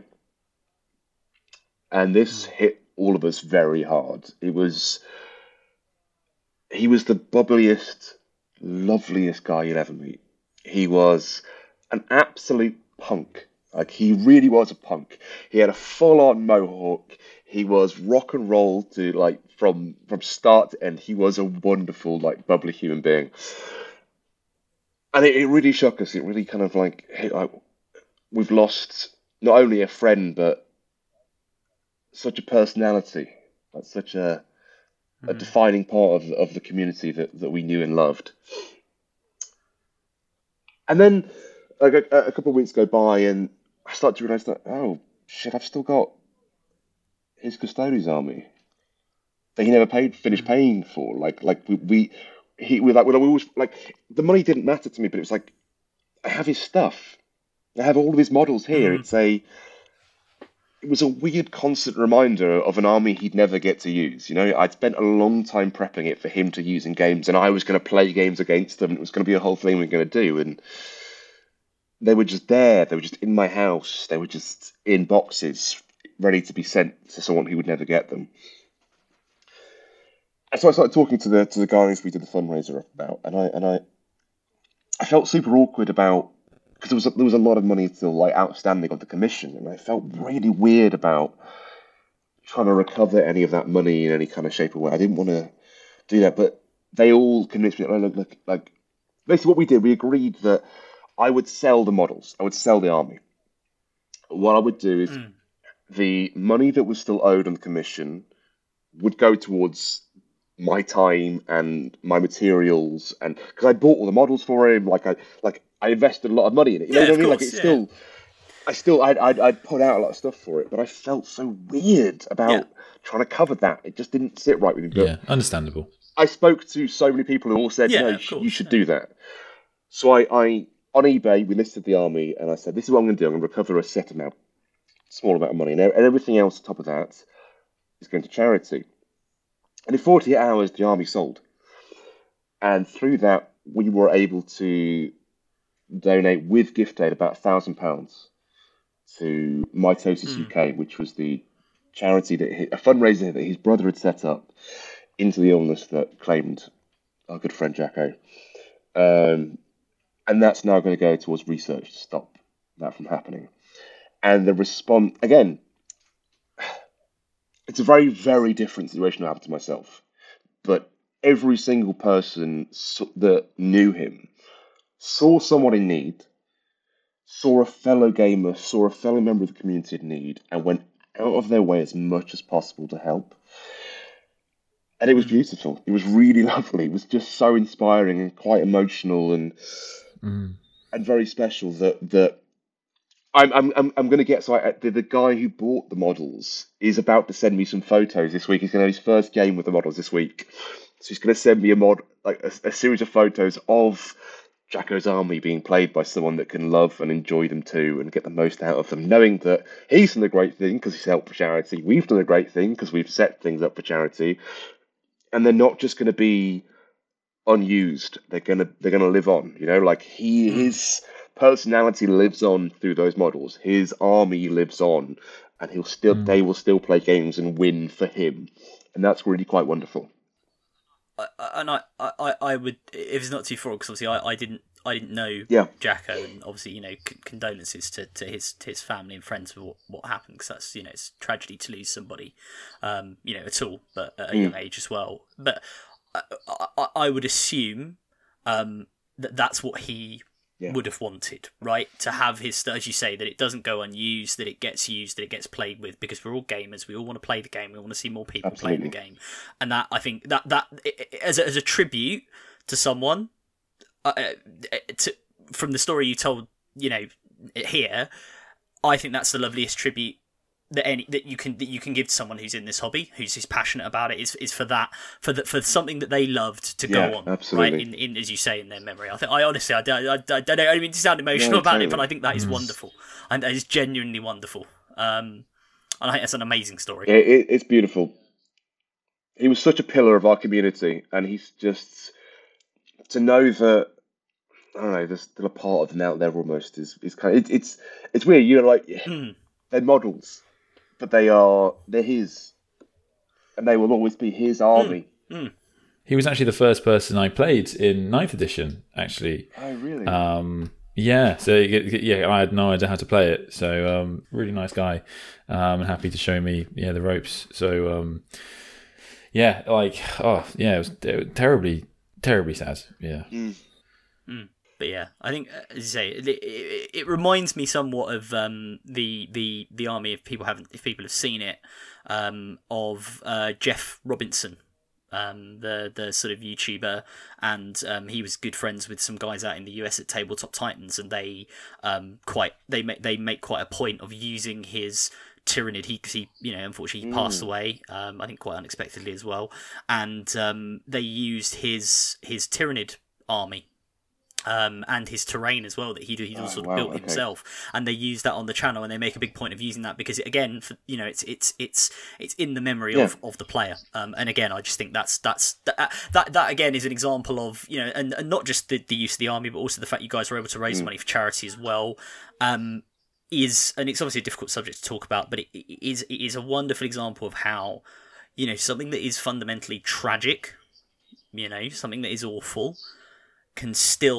And this hit all of us very hard. It was, he was the bubbliest, loveliest guy you'd ever meet. He was an absolute punk. Like, he really was a punk. He had a full-on mohawk. He was rock and roll to, like, from, from start to end. He was a wonderful, like, bubbly human being. And it, it really shook us. It really kind of like, hey, like, we've lost not only a friend, but such a personality, like such a, mm. a defining part of of the community that, that we knew and loved. And then like a, a couple of weeks go by, and I start to realise that, oh shit, I've still got his Custodes army that he never paid, finished paying for. Like, like we. we He we like we always like the money didn't matter to me, but it was like I have his stuff. I have all of his models here. Mm. It's a it was a weird constant reminder of an army he'd never get to use. You know, I'd spent a long time prepping it for him to use in games, and I was going to play games against them. And it was going to be a whole thing we were going to do, and they were just there. They were just in my house. They were just in boxes, ready to be sent to someone who would never get them. So I started talking to the to the guys we did the fundraiser about, and I and I I felt super awkward about because there was a, there was a lot of money still like outstanding on the commission, and I felt really weird about trying to recover any of that money in any kind of shape or way. I didn't want to do that, but they all convinced me. Look, look, like basically what we did, we agreed that I would sell the models. I would sell the army. What I would do is mm. the money that was still owed on the commission would go towards my time and my materials, and because I bought all the models for him, like I like I invested a lot of money in it. You yeah, know what I mean? Course, like it's yeah. still, I still, I'd, I'd I'd put out a lot of stuff for it, but I felt so weird about yeah. trying to cover that. It just didn't sit right with me. But yeah, understandable. I spoke to so many people who all said, yeah, no, you, course, you should yeah. do that. So I, I on eBay we listed the army, and I said, this is what I'm going to do. I'm going to recover a set amount, small amount of money, and everything else on top of that is going to charity. And in forty-eight hours, the army sold. And through that, we were able to donate with gift aid about one thousand pounds to Mitosis mm. U K, which was the charity, that he, a fundraiser that his brother had set up into the illness that claimed our good friend Jacko. Um, and that's now going to go towards research to stop that from happening. And the response, again, it's a very, very different situation that happened to myself. But every single person that knew him saw someone in need, saw a fellow gamer, saw a fellow member of the community in need, and went out of their way as much as possible to help. And it was beautiful. It was really lovely. It was just so inspiring and quite emotional and mm. and very special that that I'm I'm I'm, I'm going to get so I, the, the guy who bought the models is about to send me some photos this week. He's going to have his first game with the models this week, so he's going to send me a mod like a, a series of photos of Jacko's army being played by someone that can love and enjoy them too and get the most out of them, knowing that he's done a great thing because he's helped for charity. We've done a great thing because we've set things up for charity, and they're not just going to be unused. They're gonna they're gonna live on. You know, like he his personality lives on through those models. His army lives on, and he'll still mm. they will still play games and win for him, and that's really quite wonderful. I, and I, I, I would, if it's not too far, because obviously I, I didn't I didn't know yeah. Jacko, and obviously you know c- condolences to, to his to his family and friends for what, what happened, because that's you know it's a tragedy to lose somebody, um you know at all, but at a mm. young age as well. But I, I, I would assume um that that's what he yeah. would have wanted, right? To have his, as you say, that it doesn't go unused, that it gets used, that it gets played with, because we're all gamers. We all want to play the game. We want to see more people Absolutely. playing the game, and that I think that that as a, as a tribute to someone, uh, to, from the story you told, you know, here, I think that's the loveliest tribute that any that you can that you can give to someone who's in this hobby, who's who's passionate about it, is is for that for the, for something that they loved to yeah, go on, absolutely. right? In, in as you say, in their memory. I think I honestly I don't I, I don't know. I mean to sound emotional no, about totally. it, but I think that is mm. wonderful, and that is genuinely wonderful. Um, and I think that's an amazing story. It, it, it's beautiful. He was such a pillar of our community, and he's just to know that. I don't know. There's still a part of them out there almost. Is is kind of it, it's it's weird. You're like mm. they're models. But they are, they're his. And they will always be his army. Mm, mm. He was actually the first person I played in ninth edition, actually. Oh, really? Um, yeah, so yeah, I had no idea how to play it. So um, really nice guy, um, and happy to show me yeah the ropes. So um, yeah, like, oh, yeah, it was, it was terribly, terribly sad. Yeah. Mm. Mm. But yeah, I think, as you say, it, it, it reminds me somewhat of um, the the the army. If people haven't, if people have seen it, um, of uh, Jeff Robinson, um, the the sort of YouTuber, and um, he was good friends with some guys out in the U S at Tabletop Titans, and they um, quite they make they make quite a point of using his Tyranid. He, cause he, you know, unfortunately he passed mm. away. Um, I think quite unexpectedly as well, and um, they used his his Tyranid army. Um, and his terrain as well that he he oh, sort of wow, built okay. himself, and they use that on the channel, and they make a big point of using that because again, for, you know, it's it's it's it's in the memory yeah. of, of the player. Um, and again, I just think that's that's that that, that again is an example of you know, and, and not just the, the use of the army, but also the fact you guys were able to raise mm. money for charity as well. Um, is and it's obviously a difficult subject to talk about, but it, it is it is a wonderful example of how you know something that is fundamentally tragic, you know, something that is awful, can still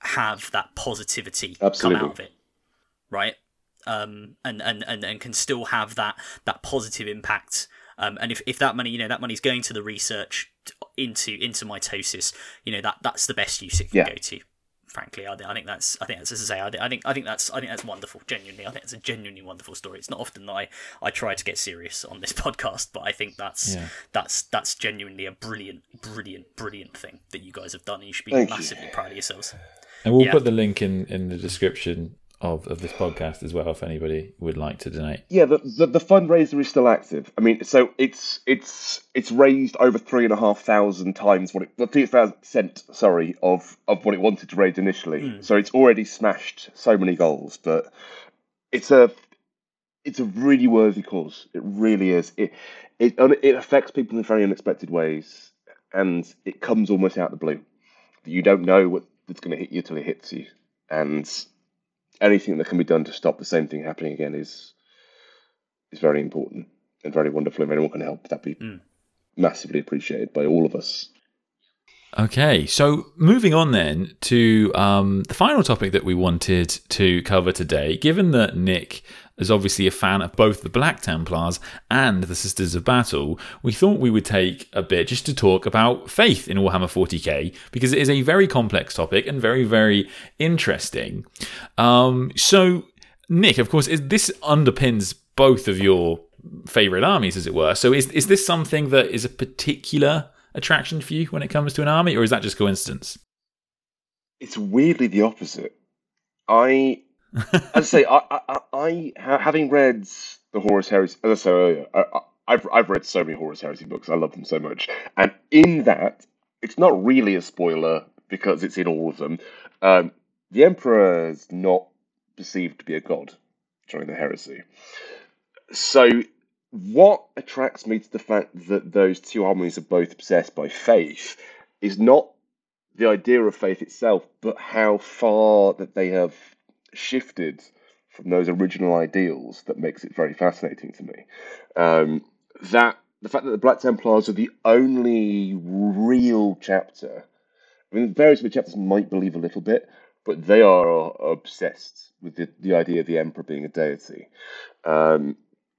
have that positivity Absolutely. come out of it, right? Um, and, and, and, and can still have that that positive impact. Um, and if, if that money, you know, that money's going to the research into into mitosis, you know, that that's the best use it can Yeah. go to. Frankly, I, I think that's I think that's as I say. I, I think I think that's I think that's wonderful. Genuinely, I think it's a genuinely wonderful story. It's not often that I, I try to get serious on this podcast, but I think that's Yeah. that's that's genuinely a brilliant, brilliant, brilliant thing that you guys have done, and you should be Thank you. massively proud of yourselves. And we'll Yeah. put the link in, in the description of, of this podcast as well if anybody would like to donate. Yeah, the, the the fundraiser is still active. I mean, so it's it's it's raised over three and a half thousand times what it well, three thousand percent sorry of of what it wanted to raise initially. Mm. So it's already smashed so many goals, but it's a it's a really worthy cause. It really is. It it it affects people in very unexpected ways, and it comes almost out of the blue. You don't know what it's going to hit you till it hits you, and anything that can be done to stop the same thing happening again is is very important and very wonderful. If anyone can help, that'd be Mm. massively appreciated by all of us. Okay, so moving on then to um, the final topic that we wanted to cover today. Given that Nick is obviously a fan of both the Black Templars and the Sisters of Battle, we thought we would take a bit just to talk about faith in Warhammer forty K, because it is a very complex topic and very, very interesting. Um, so, Nick, of course, is, this underpins both of your favourite armies, as it were. So is is this something that is a particular attraction for you when it comes to an army, or is that just coincidence? It's weirdly the opposite. I, as I say, I, I, I having read the Horus Heresy, as I said earlier, I, I, I've I've read so many Horus Heresy books. I love them so much, and in that, it's not really a spoiler because it's in all of them. Um, the Emperor is not perceived to be a god during the Heresy, so. What attracts me to the fact that those two armies are both obsessed by faith is not the idea of faith itself, but how far that they have shifted from those original ideals that makes it very fascinating to me. Um, that the fact that the Black Templars are the only real chapter. I mean, various other chapters might believe a little bit, but they are obsessed with the, the idea of the Emperor being a deity. Um,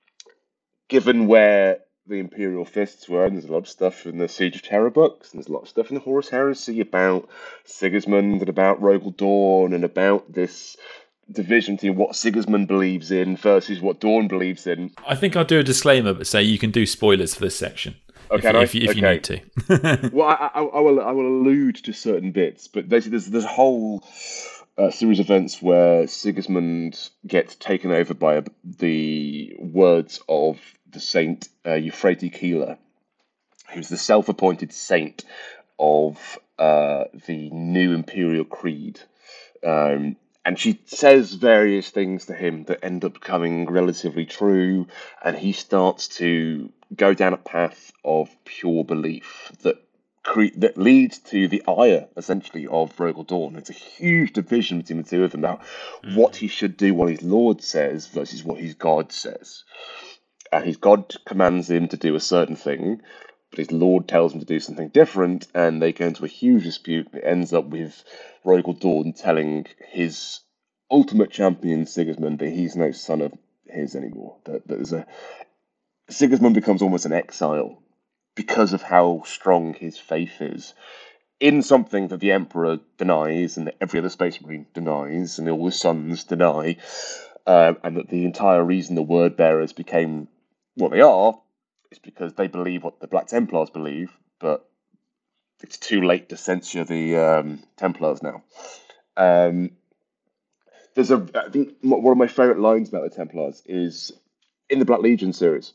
Given where the Imperial Fists were, and there's a lot of stuff in the Siege of Terror books, and there's a lot of stuff in the Horus Heresy about Sigismund and about Rogal Dorn and about this division between what Sigismund believes in versus what Dorn believes in. I think I'll do a disclaimer, but say you can do spoilers for this section. Okay, if, if, if okay. you need to. Well, I, I, I will I will allude to certain bits, but there's there's, there's a whole uh, series of events where Sigismund gets taken over by the words of the saint uh, Euphrates Keeler, who's the self-appointed saint of uh, the new Imperial Creed. Um, and she says various things to him that end up becoming relatively true, and he starts to go down a path of pure belief that cre- that leads to the ire, essentially, of Rogal Dorn. It's a huge division between the two of them about mm. what he should do, what his Lord says, versus what his God says. And his God commands him to do a certain thing, but his Lord tells him to do something different, and they go into a huge dispute. It ends up with Rogal Dorn telling his ultimate champion, Sigismund, that he's no son of his anymore. That, that there's a Sigismund becomes almost an exile because of how strong his faith is in something that the Emperor denies, and that every other Space Marine denies, and all the sons deny, uh, and that the entire reason the Word Bearers became what they are is because they believe what the Black Templars believe, but it's too late to censure the um, Templars now. Um, there's a, I think one of my favourite lines about the Templars is in the Black Legion series.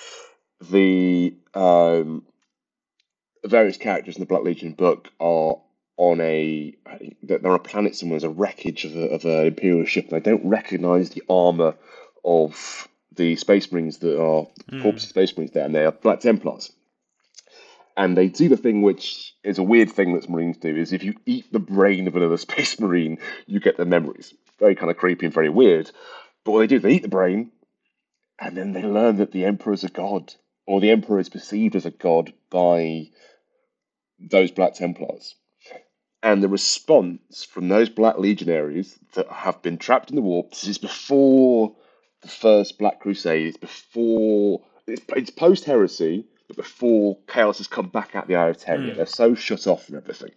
The um, various characters in the Black Legion book are on a they're on a planet somewhere. There's a wreckage of a, of an Imperial ship, and I don't recognise the armour of the Space Marines that are mm. corpse of Space Marines there, and they are Black Templars. And they do the thing which is a weird thing that Marines do, is if you eat the brain of another Space Marine, you get their memories. Very kind of creepy and very weird. But what they do, they eat the brain, and then they learn that the Emperor is a god, or the Emperor is perceived as a god by those Black Templars. And the response from those Black Legionaries that have been trapped in the warp, this is before the first Black Crusade, it's before, it's, it's post-heresy, but before Chaos has come back at the Eye of Terrier. Mm. They're so shut off from everything.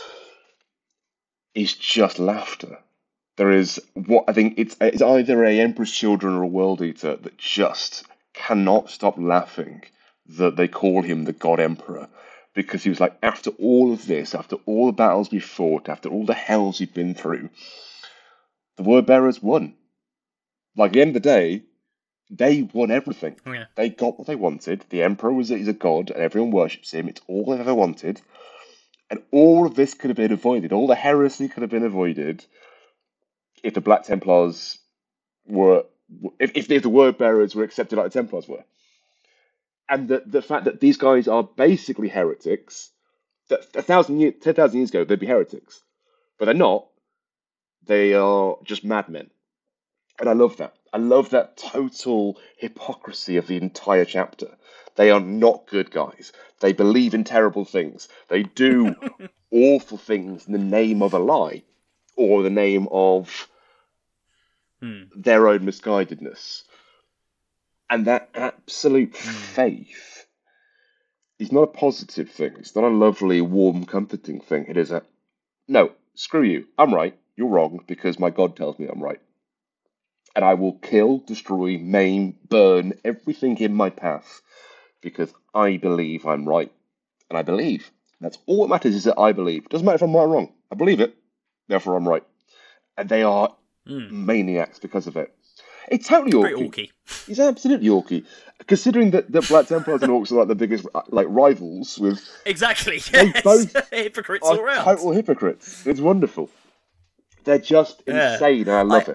It's just laughter. There is what I think it's it's either a Emperor's Children or a World Eater that just cannot stop laughing that they call him the God Emperor, because he was like, after all of this, after all the battles we fought, after all the hells we've been through, the Word Bearers won. Like, at the end of the day, they won everything. Oh, yeah. They got what they wanted. The Emperor was he's a god, and everyone worships him. It's all they've ever wanted. And all of this could have been avoided. All the heresy could have been avoided if the Black Templars were, if, if, if the Word Bearers were accepted like the Templars were. And the, the fact that these guys are basically heretics, that a thousand years, ten thousand years ago, they'd be heretics. But they're not. They are just madmen. And I love that. I love that total hypocrisy of the entire chapter. They are not good guys. They believe in terrible things. They do awful things in the name of a lie or the name of hmm. their own misguidedness. And that absolute hmm. faith is not a positive thing. It's not a lovely, warm, comforting thing. It is a, no, screw you. I'm right. You're wrong because my God tells me I'm right. And I will kill, destroy, maim, burn everything in my path because I believe I'm right. And I believe. That's all that matters is that I believe. It doesn't matter if I'm right or wrong. I believe it. Therefore, I'm right. And they are mm. maniacs because of it. It's totally orky. orky. It's absolutely orky. Considering that, that Black Templars and Orcs are like the biggest like rivals with... Exactly, yes. They both hypocrites are all around. Total hypocrites. It's wonderful. They're just yeah. insane and I love I... it.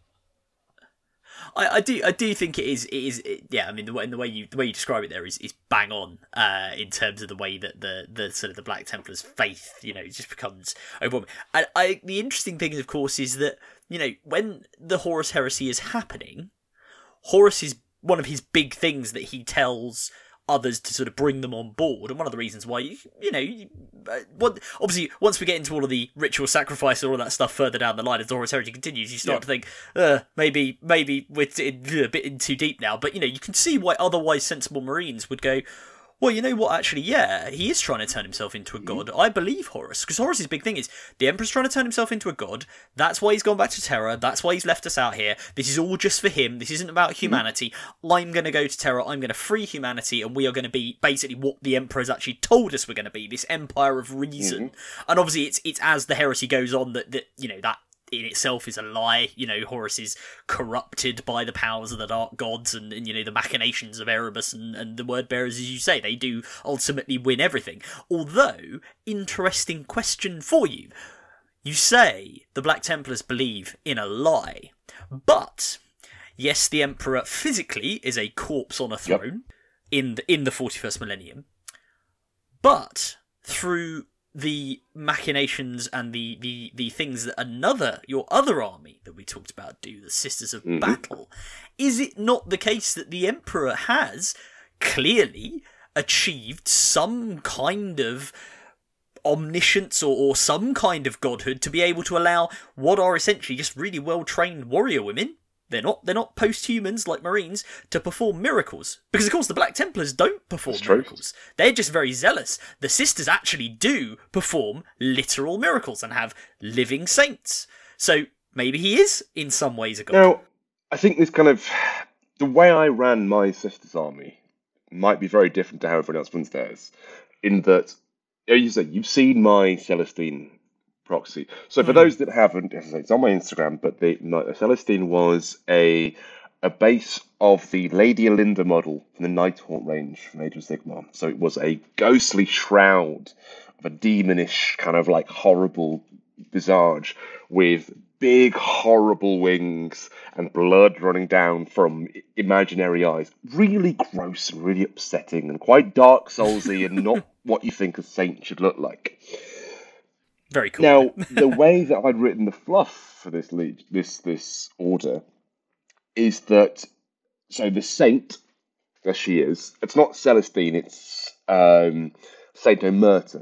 I, I do I do think it is it is it, yeah I mean the way the way you the way you describe it there is, is bang on uh, in terms of the way that the, the sort of the Black Templars' faith, you know, just becomes overwhelming. And I the interesting thing of course is that, you know, when the Horus Heresy is happening, Horus is one of his big things that he tells others to sort of bring them on board, and one of the reasons why you you know you, uh, what, obviously once we get into all of the ritual sacrifice and all of that stuff further down the line as the Horus Heresy continues, you start yeah. to think uh, maybe maybe we're in, a bit in too deep now, but you know you can see why otherwise sensible Marines would go, well, you know what, actually, yeah, he is trying to turn himself into a god. I believe Horus. Because Horus's big thing is, the Emperor's trying to turn himself into a god. That's why he's gone back to Terra. That's why he's left us out here. This is all just for him. This isn't about humanity. Mm-hmm. I'm going to go to Terra. I'm going to free humanity. And we are going to be basically what the Emperor has actually told us we're going to be. This empire of reason. Mm-hmm. And obviously, it's it's as the heresy goes on that, that you know, that in itself is a lie. You know, Horus is corrupted by the powers of the dark gods and, and you know, the machinations of Erebus and, and the word bearers, as you say, they do ultimately win everything. Although, interesting question for you. You say the Black Templars believe in a lie, but yes, the Emperor physically is a corpse on a throne yep. in the, in the forty-first millennium, but through the machinations and the, the, the things that another, your other army that we talked about do, the Sisters of mm-hmm. Battle, is it not the case that the Emperor has clearly achieved some kind of omniscience or, or some kind of godhood to be able to allow what are essentially just really well-trained warrior women, They're not they're not post-humans like Marines, to perform miracles. Because, of course, the Black Templars don't perform That's miracles. True. They're just very zealous. The Sisters actually do perform literal miracles and have living saints. So maybe he is, in some ways, a god. Now, I think this kind of... The way I ran my Sisters army might be very different to how everyone else runs theirs. In that, as you say, you've seen my Celestine proxy. So for mm. those that haven't, it's on my Instagram, but the, the Celestine was a a base of the Lady Olinda model from the Nighthaunt range from Age of Sigmar. So it was a ghostly shroud of a demonish kind of like horrible visage with big horrible wings and blood running down from imaginary eyes. Really gross and really upsetting and quite Dark Soulsy and not what you think a saint should look like. Very cool. Now, the way that I'd written the fluff for this lead, this this order is that, so the saint, as she is, it's not Celestine, it's um, Saint Omerta,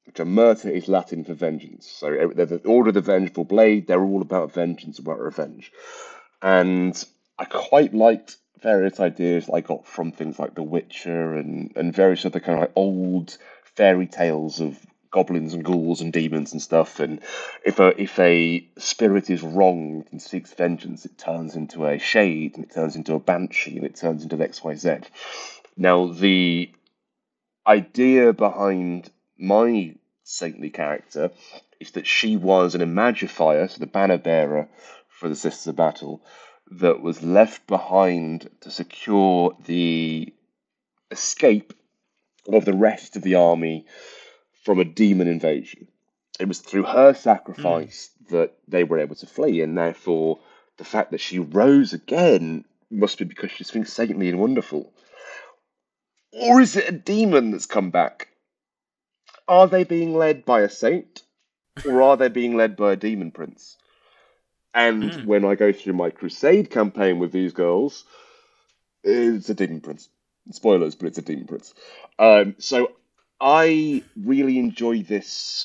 which are Murta is Latin for vengeance. So they're the Order of the Vengeful Blade. They're all about vengeance, about revenge. And I quite liked various ideas I got from things like The Witcher and, and various other kind of like old fairy tales of goblins and ghouls and demons and stuff. And if a if a spirit is wronged and seeks vengeance, it turns into a shade, and it turns into a banshee, and it turns into X Y Z. Now, the idea behind my saintly character is that she was an imagifier, so the banner bearer for the Sisters of Battle, that was left behind to secure the escape of the rest of the army from a demon invasion. It was through her sacrifice mm. that they were able to flee, and therefore the fact that she rose again must be because she's being saintly and wonderful. Or is it a demon that's come back? Are they being led by a saint, or are they being led by a demon prince? And mm. when I go through my crusade campaign with these girls, it's a demon prince. Spoilers, but it's a demon prince. Um, so I really enjoy this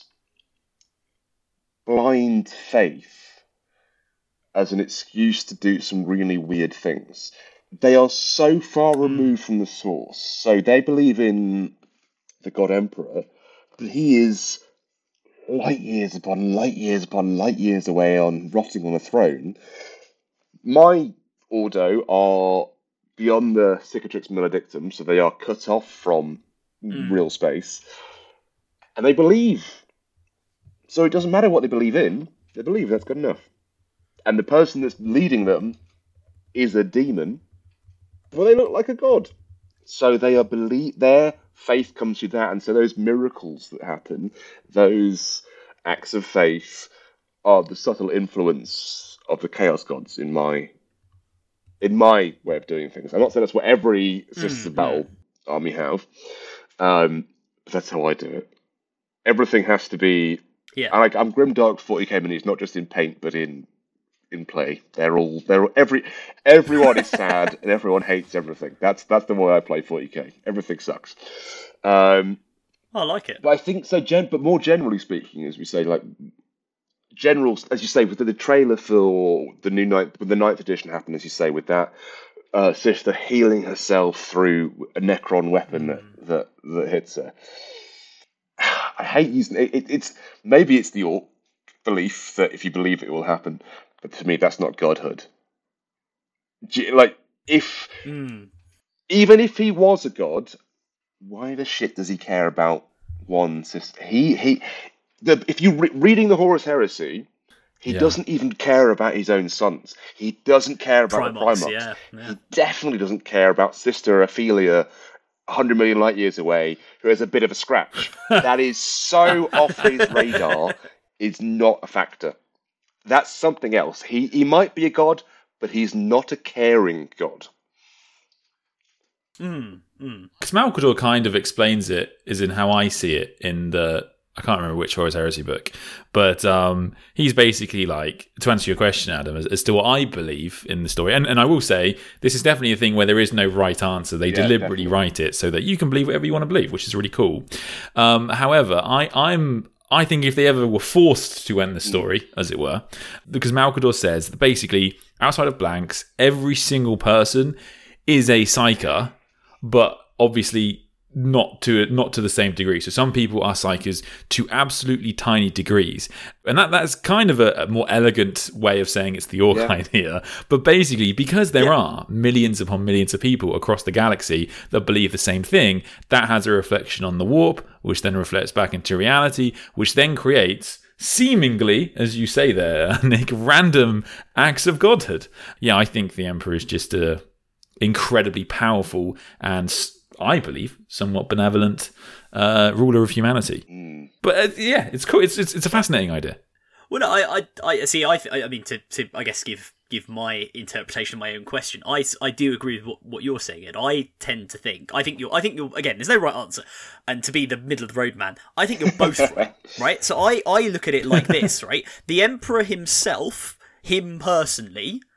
blind faith as an excuse to do some really weird things. They are so far removed from the source. So they believe in the God Emperor, but he is light years upon light years upon light years away on rotting on a throne. My Ordo are beyond the Cicatrix Maledictum, so they are cut off from mm. real space. And they believe. So it doesn't matter what they believe in, they believe, that's good enough. And the person that's leading them is a demon. Well, they look like a god. So they are believe their faith comes through that, and so those miracles that happen, those acts of faith, are the subtle influence of the Chaos Gods in my in my way of doing things. I'm not saying that's what every Sisters of Battle army have, um, but that's how I do it. Everything has to be. Yeah. I like I'm Grimdark forty K minis, not just in paint, but in in play. They're all they're every everyone is sad and everyone hates everything. That's that's the way I play forty K. Everything sucks. Um, I like it. But I think so. Gen, but more generally speaking, as we say, like generals, as you say, with the, the trailer for the new ninth, when the ninth edition happened, as you say, with that uh, sister healing herself through a Necron weapon mm. that, that that hits her. I hate using it, it. It's maybe it's the orc belief that if you believe it, it will happen. But to me, that's not godhood. Like, if... Mm. Even if he was a god, why the shit does he care about one sister? He... he the, if you're re- reading the Horus Heresy, he yeah. doesn't even care about his own sons. He doesn't care about Primox, the Primox. Yeah, yeah. He definitely doesn't care about Sister Ophelia, one hundred million light years away, who has a bit of a scratch. That is so off his radar, is not a factor. That's something else. He he might be a god, but he's not a caring god. Mm, mm. Because Malcador kind of explains it, is in how I see it in the... I can't remember which Horus Heresy book, but um, he's basically like, to answer your question, Adam, as, as to what I believe in the story. And, and I will say, this is definitely a thing where there is no right answer. They yeah, deliberately definitely. write it so that you can believe whatever you want to believe, which is really cool. Um, however, I, I'm... I think if they ever were forced to end the story, as it were, because Malcador says that basically, outside of blanks, every single person is a psyker, but obviously not to not to the same degree. So some people are psychers to absolutely tiny degrees. And that that's kind of a, a more elegant way of saying it's the orc yeah. idea. But basically, because there yeah. are millions upon millions of people across the galaxy that believe the same thing, that has a reflection on the warp, which then reflects back into reality, which then creates, seemingly, as you say there, Nick, random acts of godhood. Yeah, I think the Emperor is just a incredibly powerful and, I believe, somewhat benevolent uh, ruler of humanity. Mm. But uh, yeah, it's cool. It's, it's it's a fascinating idea. Well, no, I I, I see. I I mean, to, to I guess give give my interpretation of my own question. I, I do agree with what, what you're saying, and I tend to think I think you're I think you're again. There's no right answer, and to be the middle of the road man, I think you're both right. Right. So I I look at it like this. Right. The Emperor himself, him personally,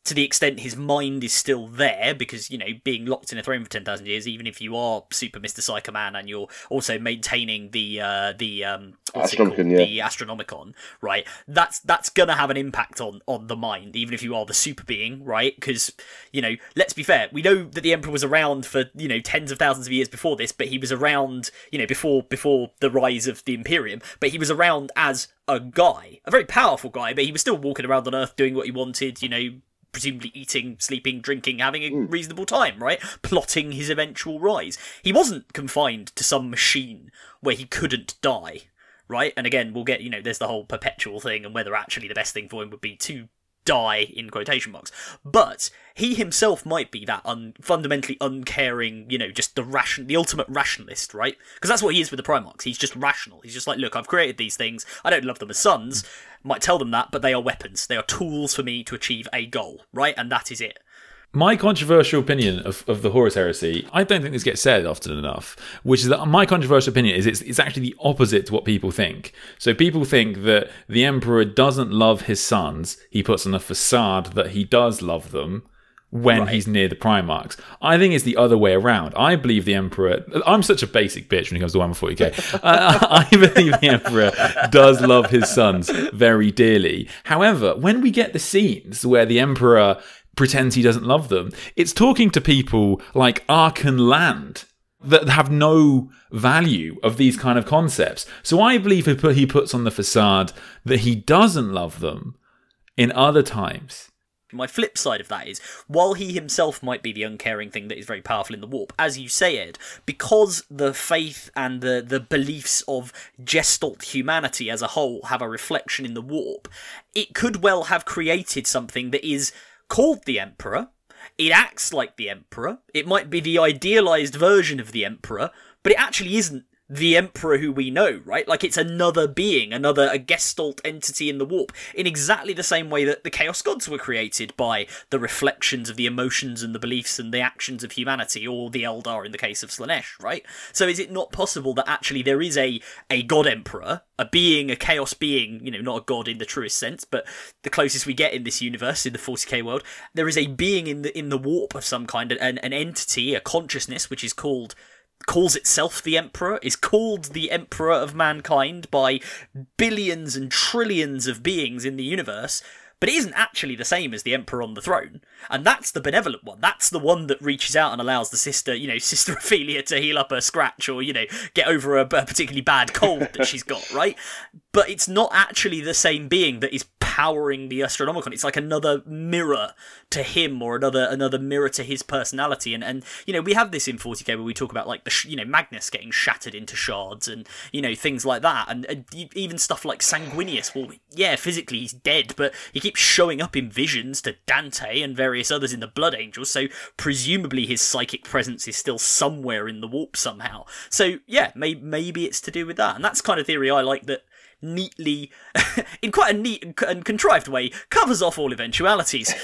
to the extent his mind is still there, because, you know, being locked in a throne for ten thousand years, even if you are Super Mister Psycho Man and you're also maintaining the uh, the um, what's it called? Astronomicon, yeah. the Astronomicon, right? That's that's gonna have an impact on on the mind, even if you are the super being, right? Because, you know, let's be fair, we know that the Emperor was around for, you know, tens of thousands of years before this, but he was around, you know, before before the rise of the Imperium, but he was around as a guy, a very powerful guy, but he was still walking around on Earth doing what he wanted, you know, presumably eating, sleeping, drinking, having a mm. reasonable time, right? Plotting his eventual rise. He wasn't confined to some machine where he couldn't die, right? And again, we'll get, you know, there's the whole perpetual thing and whether actually the best thing for him would be to die, in quotation marks. But he himself might be that un- fundamentally uncaring, you know, just the ration, the ultimate rationalist, right? Because that's what he is with the Primarchs. He's just rational. He's just like, look, I've created these things. I don't love them as sons. Might tell them that, but they are weapons. They are tools for me to achieve a goal, right? And that is it. My controversial opinion of, of the Horus Heresy, I don't think this gets said often enough, which is that my controversial opinion is it's, it's actually the opposite to what people think. So people think that the Emperor doesn't love his sons. He puts on a facade that he does love them when right. he's near the Primarchs. I think it's the other way around. I believe the Emperor... I'm such a basic bitch when it comes to Warhammer forty K. uh, I believe the Emperor does love his sons very dearly. However, when we get the scenes where the Emperor pretends he doesn't love them, it's talking to people like Arkan Land that have no value of these kind of concepts. So I believe he, put, he puts on the facade that he doesn't love them in other times. My flip side of that is, while he himself might be the uncaring thing that is very powerful in the warp, as you say, Ed, because the faith and the, the beliefs of Gestalt humanity as a whole have a reflection in the warp, it could well have created something that is called the Emperor. It acts like the Emperor. It might be the idealized version of the Emperor, but it actually isn't the Emperor who we know, right? Like, it's another being, another a Gestalt entity in the warp, in exactly the same way that the Chaos Gods were created by the reflections of the emotions and the beliefs and the actions of humanity, or the Eldar in the case of Slaanesh, right? So is it not possible that actually there is a, a God Emperor, a being, a Chaos being, you know, not a god in the truest sense, but the closest we get in this universe, in the forty K world, there is a being in the in the warp of some kind, an, an entity, a consciousness, which is called... calls itself the Emperor, is called the Emperor of mankind by billions and trillions of beings in the universe, but it isn't actually the same as the Emperor on the throne. And that's the benevolent one. That's the one that reaches out and allows the sister, you know, Sister Ophelia to heal up her scratch or, you know, get over a, a particularly bad cold that she's got, right? But it's not actually the same being that is powering the Astronomicon. It's like another mirror to him, or another another mirror to his personality. And, and you know, we have this in forty K where we talk about, like, the sh- you know, Magnus getting shattered into shards and, you know, things like that. And, and even stuff like Sanguinius. Well, yeah, physically he's dead, but he keeps showing up in visions to Dante and various others in the Blood Angels, so presumably his psychic presence is still somewhere in the warp somehow. So, yeah, may- maybe it's to do with that. And that's kind of theory I like, that neatly, in quite a neat and contrived way, covers off all eventualities.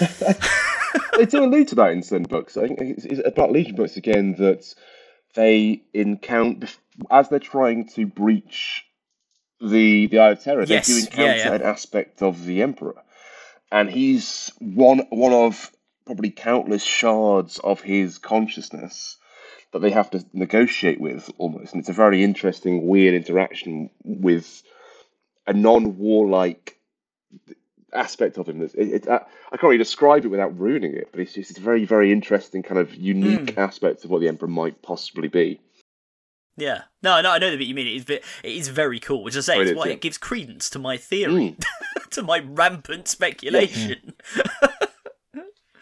They do allude to that in certain books. I think it's, it's about Legion books again, that they encounter, as they're trying to breach the the Eye of Terror, yes, they do encounter yeah, yeah. an aspect of the Emperor. And he's one one of probably countless shards of his consciousness that they have to negotiate with, almost. And it's a very interesting, weird interaction with a non-warlike aspect of him. It, it, I can't really describe it without ruining it, but it's just it's a very, very interesting kind of unique mm. aspect of what the Emperor might possibly be. Yeah. No, no, I know what you mean. It is, it is very cool, which I say, oh, is, is why yeah. it gives credence to my theory, mm. to my rampant speculation. Yeah.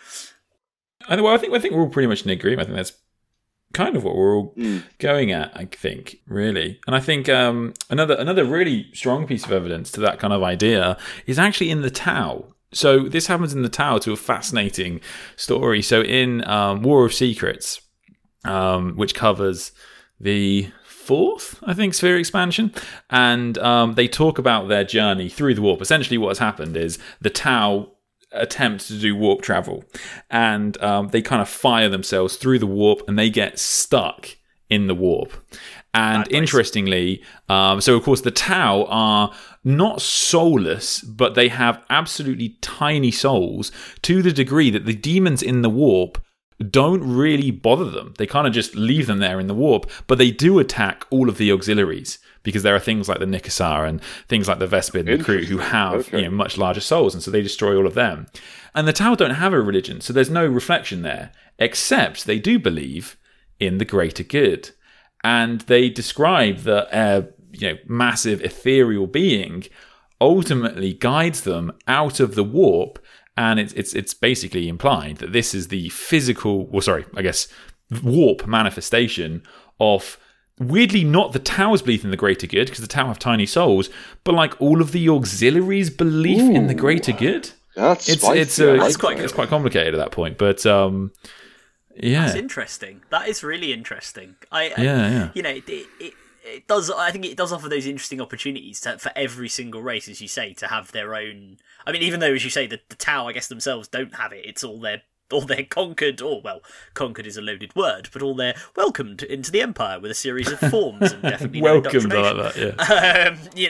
And, well, I think I think we're all pretty much in agreement. I think that's kind of what we're all mm. going at, I think, really. And I think um, another another really strong piece of evidence to that kind of idea is actually in the Tau. So this happens in the Tau to a fascinating story. So in um, War of Secrets, um, which covers the fourth, I think, sphere expansion, and um, they talk about their journey through the warp. Essentially what has happened is the Tau attempt to do warp travel, and um, they kind of fire themselves through the warp and they get stuck in the warp. And interestingly, um, so of course the Tau are not soulless, but they have absolutely tiny souls to the degree that the demons in the warp don't really bother them. They kind of just leave them there in the warp, but they do attack all of the auxiliaries because there are things like the Nikasar and things like the Vespid and the crew who have okay. you know, much larger souls, and so they destroy all of them. And the Tau don't have a religion, so there's no reflection there, except they do believe in the greater good. And they describe that a you know, massive ethereal being ultimately guides them out of the warp. And it's it's it's basically implied that this is the physical, well, sorry, I guess, warp manifestation of, weirdly, not the Tau's belief in the greater good, because the Tau have tiny souls, but like all of the auxiliaries' belief Ooh, in the greater good. That's it's spicy. it's uh, it's quite it's quite complicated at that point, but um, yeah, that's interesting. That is really interesting. I, I yeah yeah. You know, it, it it does. I think it does offer those interesting opportunities to, for every single race, as you say, to have their own. I mean, even though, as you say, the, the Tau, I guess themselves don't have it. It's all their all they're conquered, or well, conquered is a loaded word, but all they're welcomed into the Empire with a series of forms and definitely welcomed. No I like that, yeah. Um, you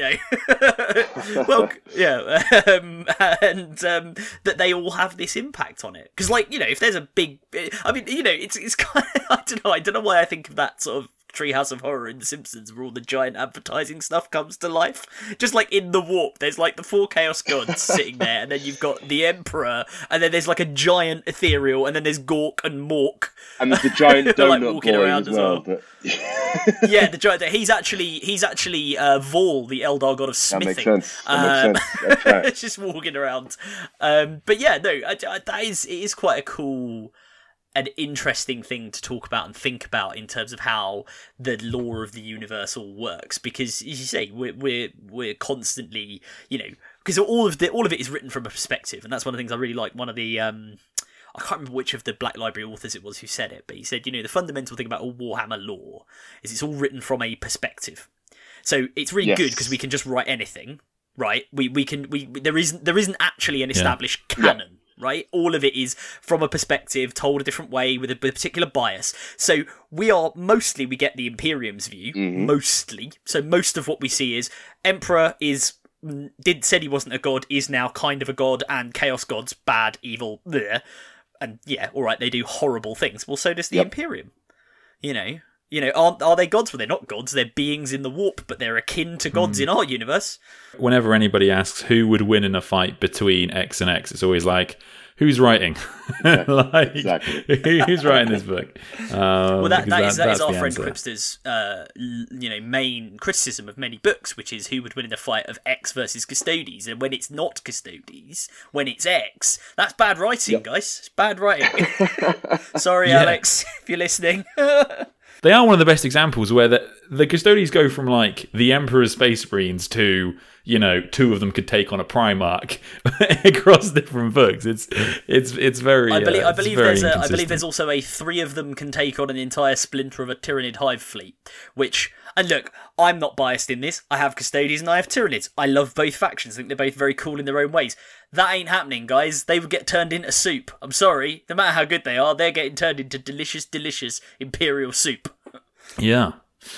know, well, yeah, um, and um, that they all have this impact on it. Because, like, you know, if there's a big, I mean, you know, it's it's kind of, I don't know, I don't know why I think of that sort of Treehouse of Horror in The Simpsons, where all the giant advertising stuff comes to life. Just like in the warp, there's like the four Chaos Gods sitting there, and then you've got the Emperor, and then there's like a giant ethereal, and then there's Gork and Mork, and there's the giant donut like walking boy around as well. But... yeah, the giant. He's actually he's actually uh, Vol, the Eldar god of smithing. That makes sense. That makes sense. That's right. Just walking around. Um, but yeah, no, I, I, that is it is quite a cool. An interesting thing to talk about and think about in terms of how the lore of the universe all works, because as you say, we're we're we're constantly, you know, because all of the all of it is written from a perspective, and that's one of the things I really like. One of the um, I can't remember which of the Black Library authors it was who said it, but he said, you know, the fundamental thing about all Warhammer lore is it's all written from a perspective. So it's really yes. good because we can just write anything, right? We we can we there isn't there isn't actually an established yeah. canon. Yeah. Right, all of it is from a perspective told a different way with a particular bias. So we are mostly we get the Imperium's view, mm-hmm. mostly. So most of what we see is Emperor is did said he wasn't a god, is now kind of a god, and Chaos Gods bad, evil, bleh. And yeah, all right, they do horrible things. Well, so does the yep. Imperium. You know, you know, are are they gods? Well, they're not gods. They're beings in the warp, but they're akin to gods mm. in our universe. Whenever anybody asks who would win in a fight between X and X, it's always like, who's writing? Exactly. like, exactly. Who's writing this book? Um, well, that, that, that is that is our friend answer. Cripster's, uh, you know, main criticism of many books, which is who would win in a fight of X versus Custodes, and when it's not Custodes, when it's X, that's bad writing, yep. guys. It's bad writing. Sorry, yeah. Alex, if you're listening. They are one of the best examples where the, the Custodes go from, like, the Emperor's Space Marines to, you know, two of them could take on a Primarch across different books. It's it's it's very. I believe, uh, I believe very there's a, I believe there's also a three of them can take on an entire splinter of a Tyranid hive fleet. Which, and look, I'm not biased in this. I have Custodes and I have Tyranids. I love both factions. I think they're both very cool in their own ways. That ain't happening, guys. They would get turned into soup. I'm sorry. No matter how good they are, they're getting turned into delicious, delicious Imperial soup. Yeah.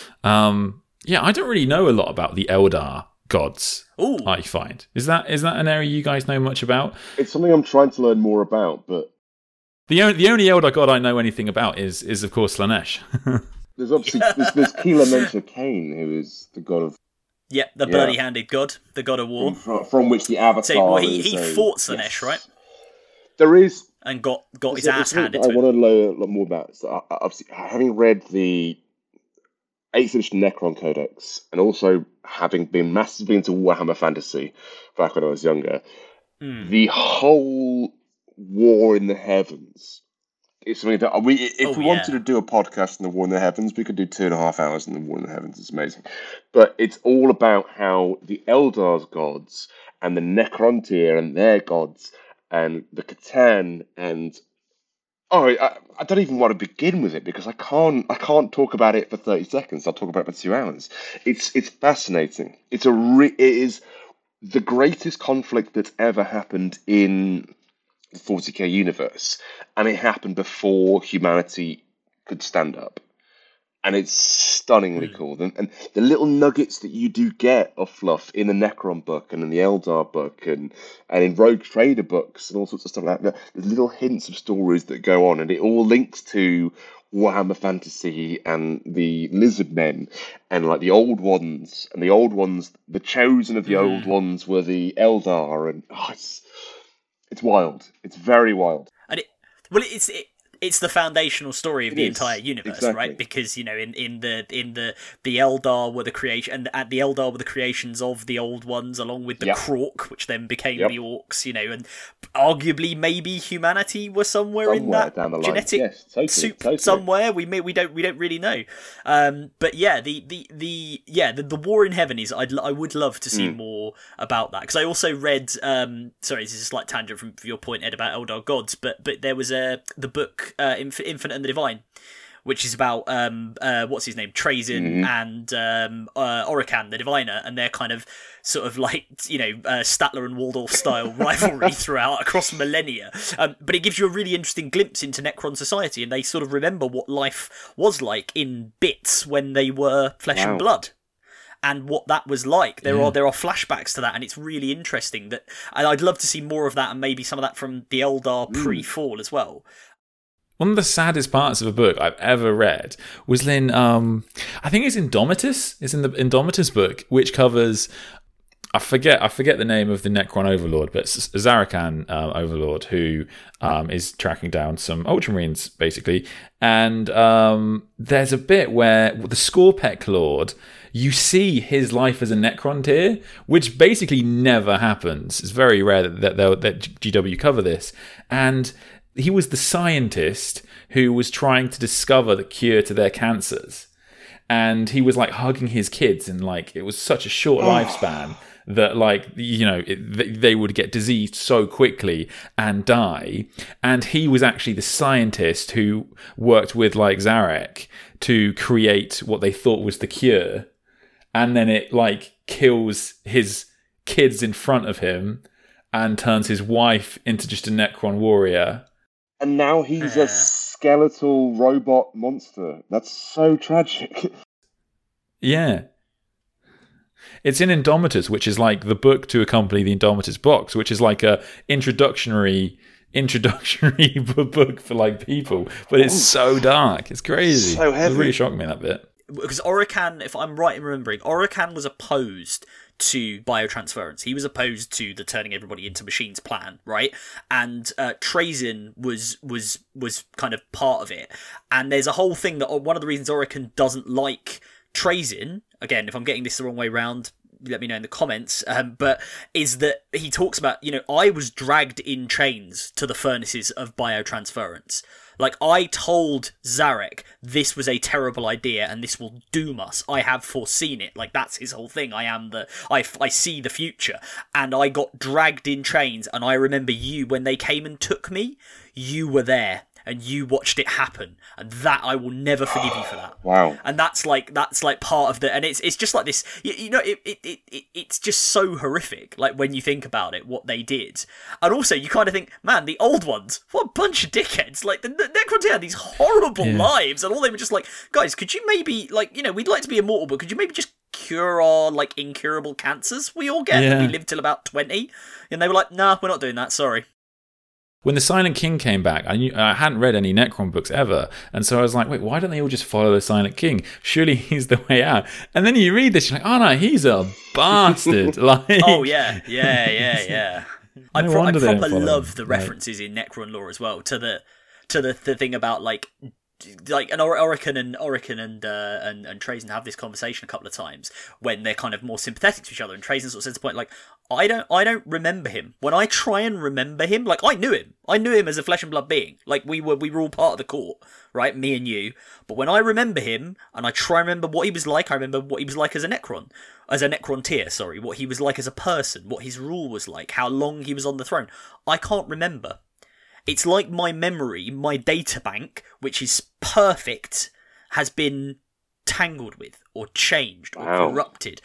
Um, yeah, I don't really know a lot about the Eldar gods. Ooh. I find. Is that is that an area you guys know much about? It's something I'm trying to learn more about, but... The only, the only Eldar god I know anything about is, is of course, Slaanesh. There's obviously there's, there's Keeler Mentor Cain, who is the god of... Yep, the yeah. bloody-handed god, the god of war. From, from which the Avatar so, well, he, he is, fought Slaanesh, yes. right? There is... And got, got his a, ass handed I to him. I want to know a lot more about it. So, obviously, having read the eighth edition Necron Codex, and also having been massively into Warhammer Fantasy back when I was younger, mm. the whole War in the Heavens is something that we, if oh, we yeah. wanted to do a podcast on the War in the Heavens, we could do two and a half hours on the War in the Heavens. It's amazing. But it's all about how the Eldar's gods and the Necrontyr and their gods and the Catan and Oh, I, I don't even want to begin with it because I can't. I can't talk about it for thirty seconds. I'll talk about it for two hours. It's it's fascinating. It's a re, it is the greatest conflict that's ever happened in the forty K universe, and it happened before humanity could stand up. and it's stunningly mm. cool. And, and the little nuggets that you do get of fluff in the Necron book and in the Eldar book and, and in Rogue Trader books and all sorts of stuff like that, there's little hints of stories that go on, and it all links to Warhammer Fantasy and the Lizard Men and like the old ones and the old ones, the chosen of the mm. old ones were the Eldar, and oh, it's it's wild. It's very wild. And it well, it's it. It's the foundational story of It the is, entire universe, exactly. right? Because, you know, in, in the in the the Eldar were the creation, and at the Eldar were the creations of the old ones, along with the Yep. Krork, which then became Yep. the Orcs. You know, and arguably maybe humanity were somewhere, in Somewhere that down the line. genetic Yes, totally, soup totally. somewhere. We may we don't we don't really know. Um, but yeah, the the the yeah the, the War in Heaven is I'd I would love to see Mm. more about that, because I also read. Um, sorry, this is a slight tangent from your point, Ed, about Eldar gods, but but there was a the book uh, Inf- Infinite and the Divine, which is about um uh what's his name Trazyn Mhm. and um uh, Orican the Diviner, and their kind of sort of like, you know, uh, Statler and Waldorf style rivalry throughout across millennia. Um, but it gives you a really interesting glimpse into Necron society, and they sort of remember what life was like in bits when they were flesh Wow. and blood. And what that was like. There Yeah. are there are flashbacks to that, and it's really interesting. That, and I'd love to see more of that, and maybe some of that from the Eldar pre-fall as well. One of the saddest parts of a book I've ever read was in, um, I think it's Indomitus. It's in the Indomitus book, which covers, I forget, I forget the name of the Necron Overlord, but it's Zarakan uh, Overlord, who um, is tracking down some Ultramarines, basically. And um, there's a bit where the Scorpek Lord, you see his life as a Necron tier, which basically never happens. It's very rare that that, they'll- that G W cover this, and he was the scientist who was trying to discover the cure to their cancers. And he was like hugging his kids, and like it was such a short lifespan that, like, you know, it, they would get diseased so quickly and die. And he was actually the scientist who worked with like Zarek to create what they thought was the cure. And then it like kills his kids in front of him and turns his wife into just a Necron warrior. And now he's Yeah. a skeletal robot monster. That's so tragic. Yeah. It's in Indomitus, which is like the book to accompany the Indomitus box, which is like a introductory introductory book for like people, but it's so dark. It's crazy. So heavy. It really shocked me, that bit. Because Orican, if I'm right in remembering, Orican was opposed to biotransference. He was opposed to the turning everybody into machines plan, right? And uh, Trazyn was was was kind of part of it. And there's a whole thing that one of the reasons Orican doesn't like Trazyn, again, if I'm getting this the wrong way round, let me know in the comments, um, but is that he talks about, you know, I was dragged in chains to the furnaces of biotransference. Like, I told Zarek this was a terrible idea and this will doom us. I have foreseen it. Like, that's his whole thing. I am the... I, I see the future. And I got dragged in chains, and I remember you, when they came and took me, you were there. And you watched it happen, and that I will never forgive you for that. Wow. And that's like that's like part of the, and it's it's just like this. You, you know, it, it it it it's just so horrific. Like, when you think about it, what they did, and also you kind of think, man, the old ones, what a bunch of dickheads. Like, the, the Necrons had these horrible Yeah. lives, and all they were just like, guys, could you maybe, like, you know, we'd like to be immortal, but could you maybe just cure our like incurable cancers we all get? Yeah. We live till about twenty, and they were like, nah, we're not doing that. Sorry. When the Silent King came back, I knew I hadn't read any Necron books ever, and so I was like, "Wait, why don't they all just follow the Silent King? Surely he's the way out." And then you read this, you're like, "Oh no, he's a bastard!" Like, Oh yeah, yeah, yeah, yeah. I, No pro- I wonder they don't proper follow love him. the Like- references in Necron lore as well to the to the, the thing about like like an Or- Orican and Orican and uh, and and Trazyn have this conversation a couple of times when they're kind of more sympathetic to each other, and Trazyn sort of says to the point like, I don't I don't remember him. When I try and remember him, like, I knew him. I knew him as a flesh and blood being. Like, we were we were all part of the court, right? Me and you. But when I remember him and I try and remember what he was like, I remember what he was like as a Necron. As a Necron tier, sorry, what he was like as a person, what his rule was like, how long he was on the throne. I can't remember. It's like my memory, my data bank, which is perfect, has been tangled with or changed or Wow. corrupted.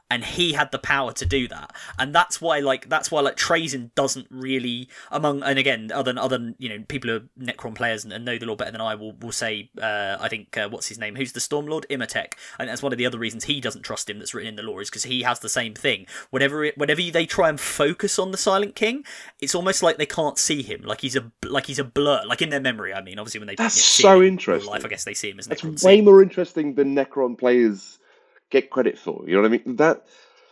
and he had the power to do that, and that's why like that's why like Trazyn doesn't really among and again other than other than, you know, people who are Necron players and, and know the lore better than I will will say uh, I think uh, what's his name, who's the Stormlord, Imhotep, and that's one of the other reasons he doesn't trust him that's written in the lore, is because he has the same thing. Whenever it, whenever they try and focus on the Silent King, it's almost like they can't see him, like he's a like he's a blur, like in their memory. I mean, obviously when they that's you know, see so him in interesting. real life, I guess they see him as That's Necron. way see. more interesting than Necron players get credit for. You know what I mean? That.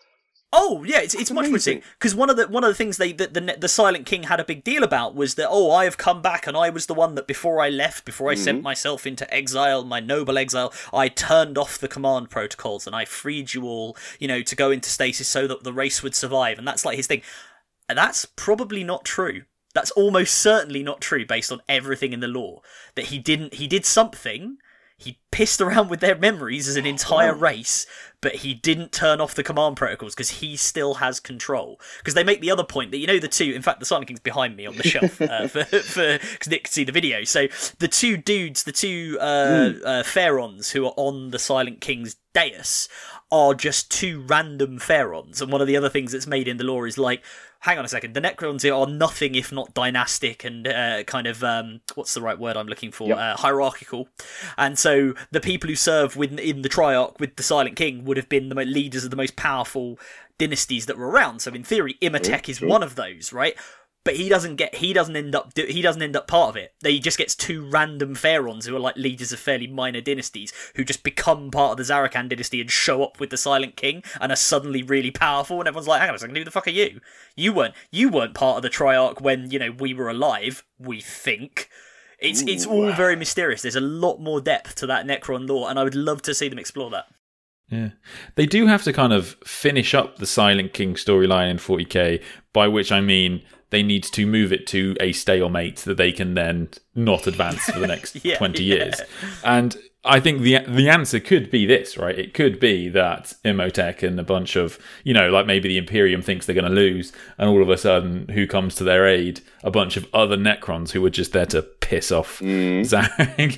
Oh yeah, it's it's much more interesting because one of the one of the things they the, the the Silent King had a big deal about was that, oh, I have come back and I was the one that before I left, before I mm-hmm. sent myself into exile, my noble exile, I turned off the command protocols and I freed you all, you know, to go into stasis so that the race would survive, and that's like his thing. And that's probably not true. That's almost certainly not true based on everything in the lore. That he didn't he did something. He pissed around with their memories as an entire race, but he didn't turn off the command protocols because he still has control. Because they make the other point that, you know, the two, in fact, the Silent King's behind me on the shelf uh, for for because Nick can see the video. So the two dudes, the two uh, mm. uh, Pharaons who are on the Silent King's dais are just two random Pharaons. And one of the other things that's made in the lore is like, hang on a second, the Necrons are nothing if not dynastic and uh, kind of, um, what's the right word I'm looking for? Yep. Uh, hierarchical. And so the people who serve within the Triarch with the Silent King would have been the leaders of the most powerful dynasties that were around. So in theory, Imhotep sure, is sure. one of those, right? But he doesn't get. He doesn't end up. He doesn't end up part of it. He just gets two random Pharaons who are like leaders of fairly minor dynasties who just become part of the Zarrokan dynasty and show up with the Silent King and are suddenly really powerful. And everyone's like, "Hang on a second, who the fuck are you? You weren't. You weren't part of the Triarch when you know we were alive. We think." It's Ooh. It's all very mysterious. There's a lot more depth to that Necron lore, and I would love to see them explore that. Yeah, they do have to kind of finish up the Silent King storyline in forty K, by which I mean they need to move it to a stalemate that they can then not advance for the next yeah, twenty yeah. years. And I think the the answer could be this, right? It could be that Imhotep and a bunch of, you know, like maybe the Imperium thinks they're going to lose, and all of a sudden, who comes to their aid? A bunch of other Necrons who were just there to piss off mm. Zag.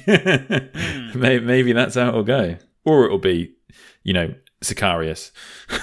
mm. maybe, maybe that's how it'll go. Or it'll be, you know, Sicarius.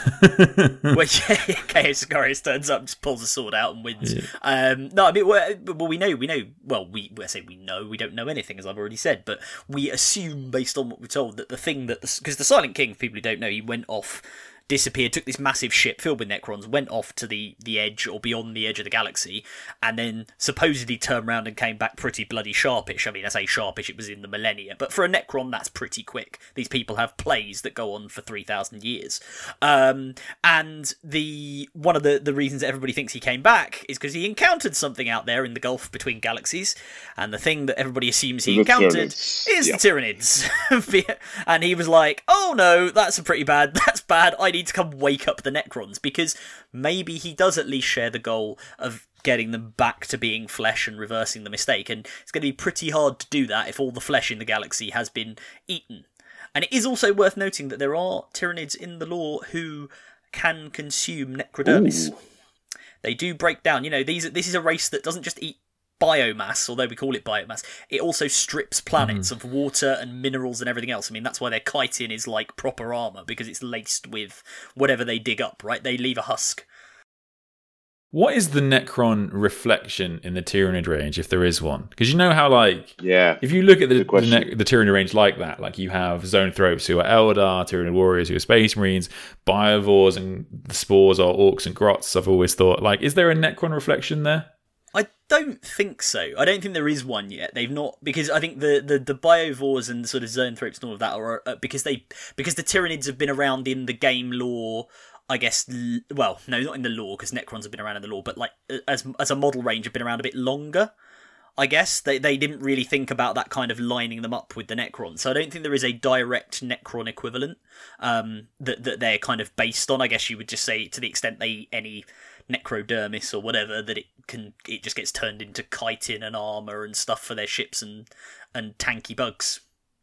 Well, yeah, okay, Sicarius turns up, just pulls a sword out and wins. Yeah. Um, no, I mean, well, well, we know, we know, well, we, I say we know, we don't know anything, as I've already said, but we assume, based on what we're told, that the thing that, because the, the Silent King, for people who don't know, he went off, disappeared, took this massive ship filled with Necrons, went off to the, the edge or beyond the edge of the galaxy, and then supposedly turned around and came back pretty bloody sharpish. I mean, I say sharpish, it was in the millennia, but for a Necron, that's pretty quick. These people have plays that go on for three thousand years. Um, and the one of the, the reasons that everybody thinks he came back is because he encountered something out there in the gulf between galaxies, and the thing that everybody assumes he the encountered Tyranids. is yeah. the Tyranids. And he was like, oh no, that's a pretty bad, that's bad, I need to come wake up the Necrons, because maybe he does at least share the goal of getting them back to being flesh and reversing the mistake, and it's going to be pretty hard to do that if all the flesh in the galaxy has been eaten. And it is also worth noting that there are Tyranids in the lore who can consume necrodermis. Ooh. They do break down, you know, these this is a race that doesn't just eat biomass, although we call it biomass, it also strips planets mm. of water and minerals and everything else. I mean, that's why their chitin is like proper armour, because it's laced with whatever they dig up, right? They leave a husk. What is the Necron reflection in the Tyranid range, if there is one? Because you know how, like, yeah, if you look at the the, ne- the Tyranid range like that, like you have Zoanthropes who are Eldar, Tyranid warriors who are Space Marines, Biovores and the Spores are Orcs and Grots. I've always thought, like, is there a Necron reflection there? I don't think so. I don't think there is one yet. They've not, because I think the, the, the Biovores and the sort of Zoanthropes and all of that are uh, because they because the Tyranids have been around in the game lore. I guess, well, no, not in the lore, because Necrons have been around in the lore, but like as as a model range have been around a bit longer. I guess they they didn't really think about that kind of lining them up with the Necrons, so I don't think there is a direct Necron equivalent um, that that they're kind of based on. I guess you would just say, to the extent they eat any necrodermis or whatever, that it can it just gets turned into chitin and armor and stuff for their ships and and tanky bugs.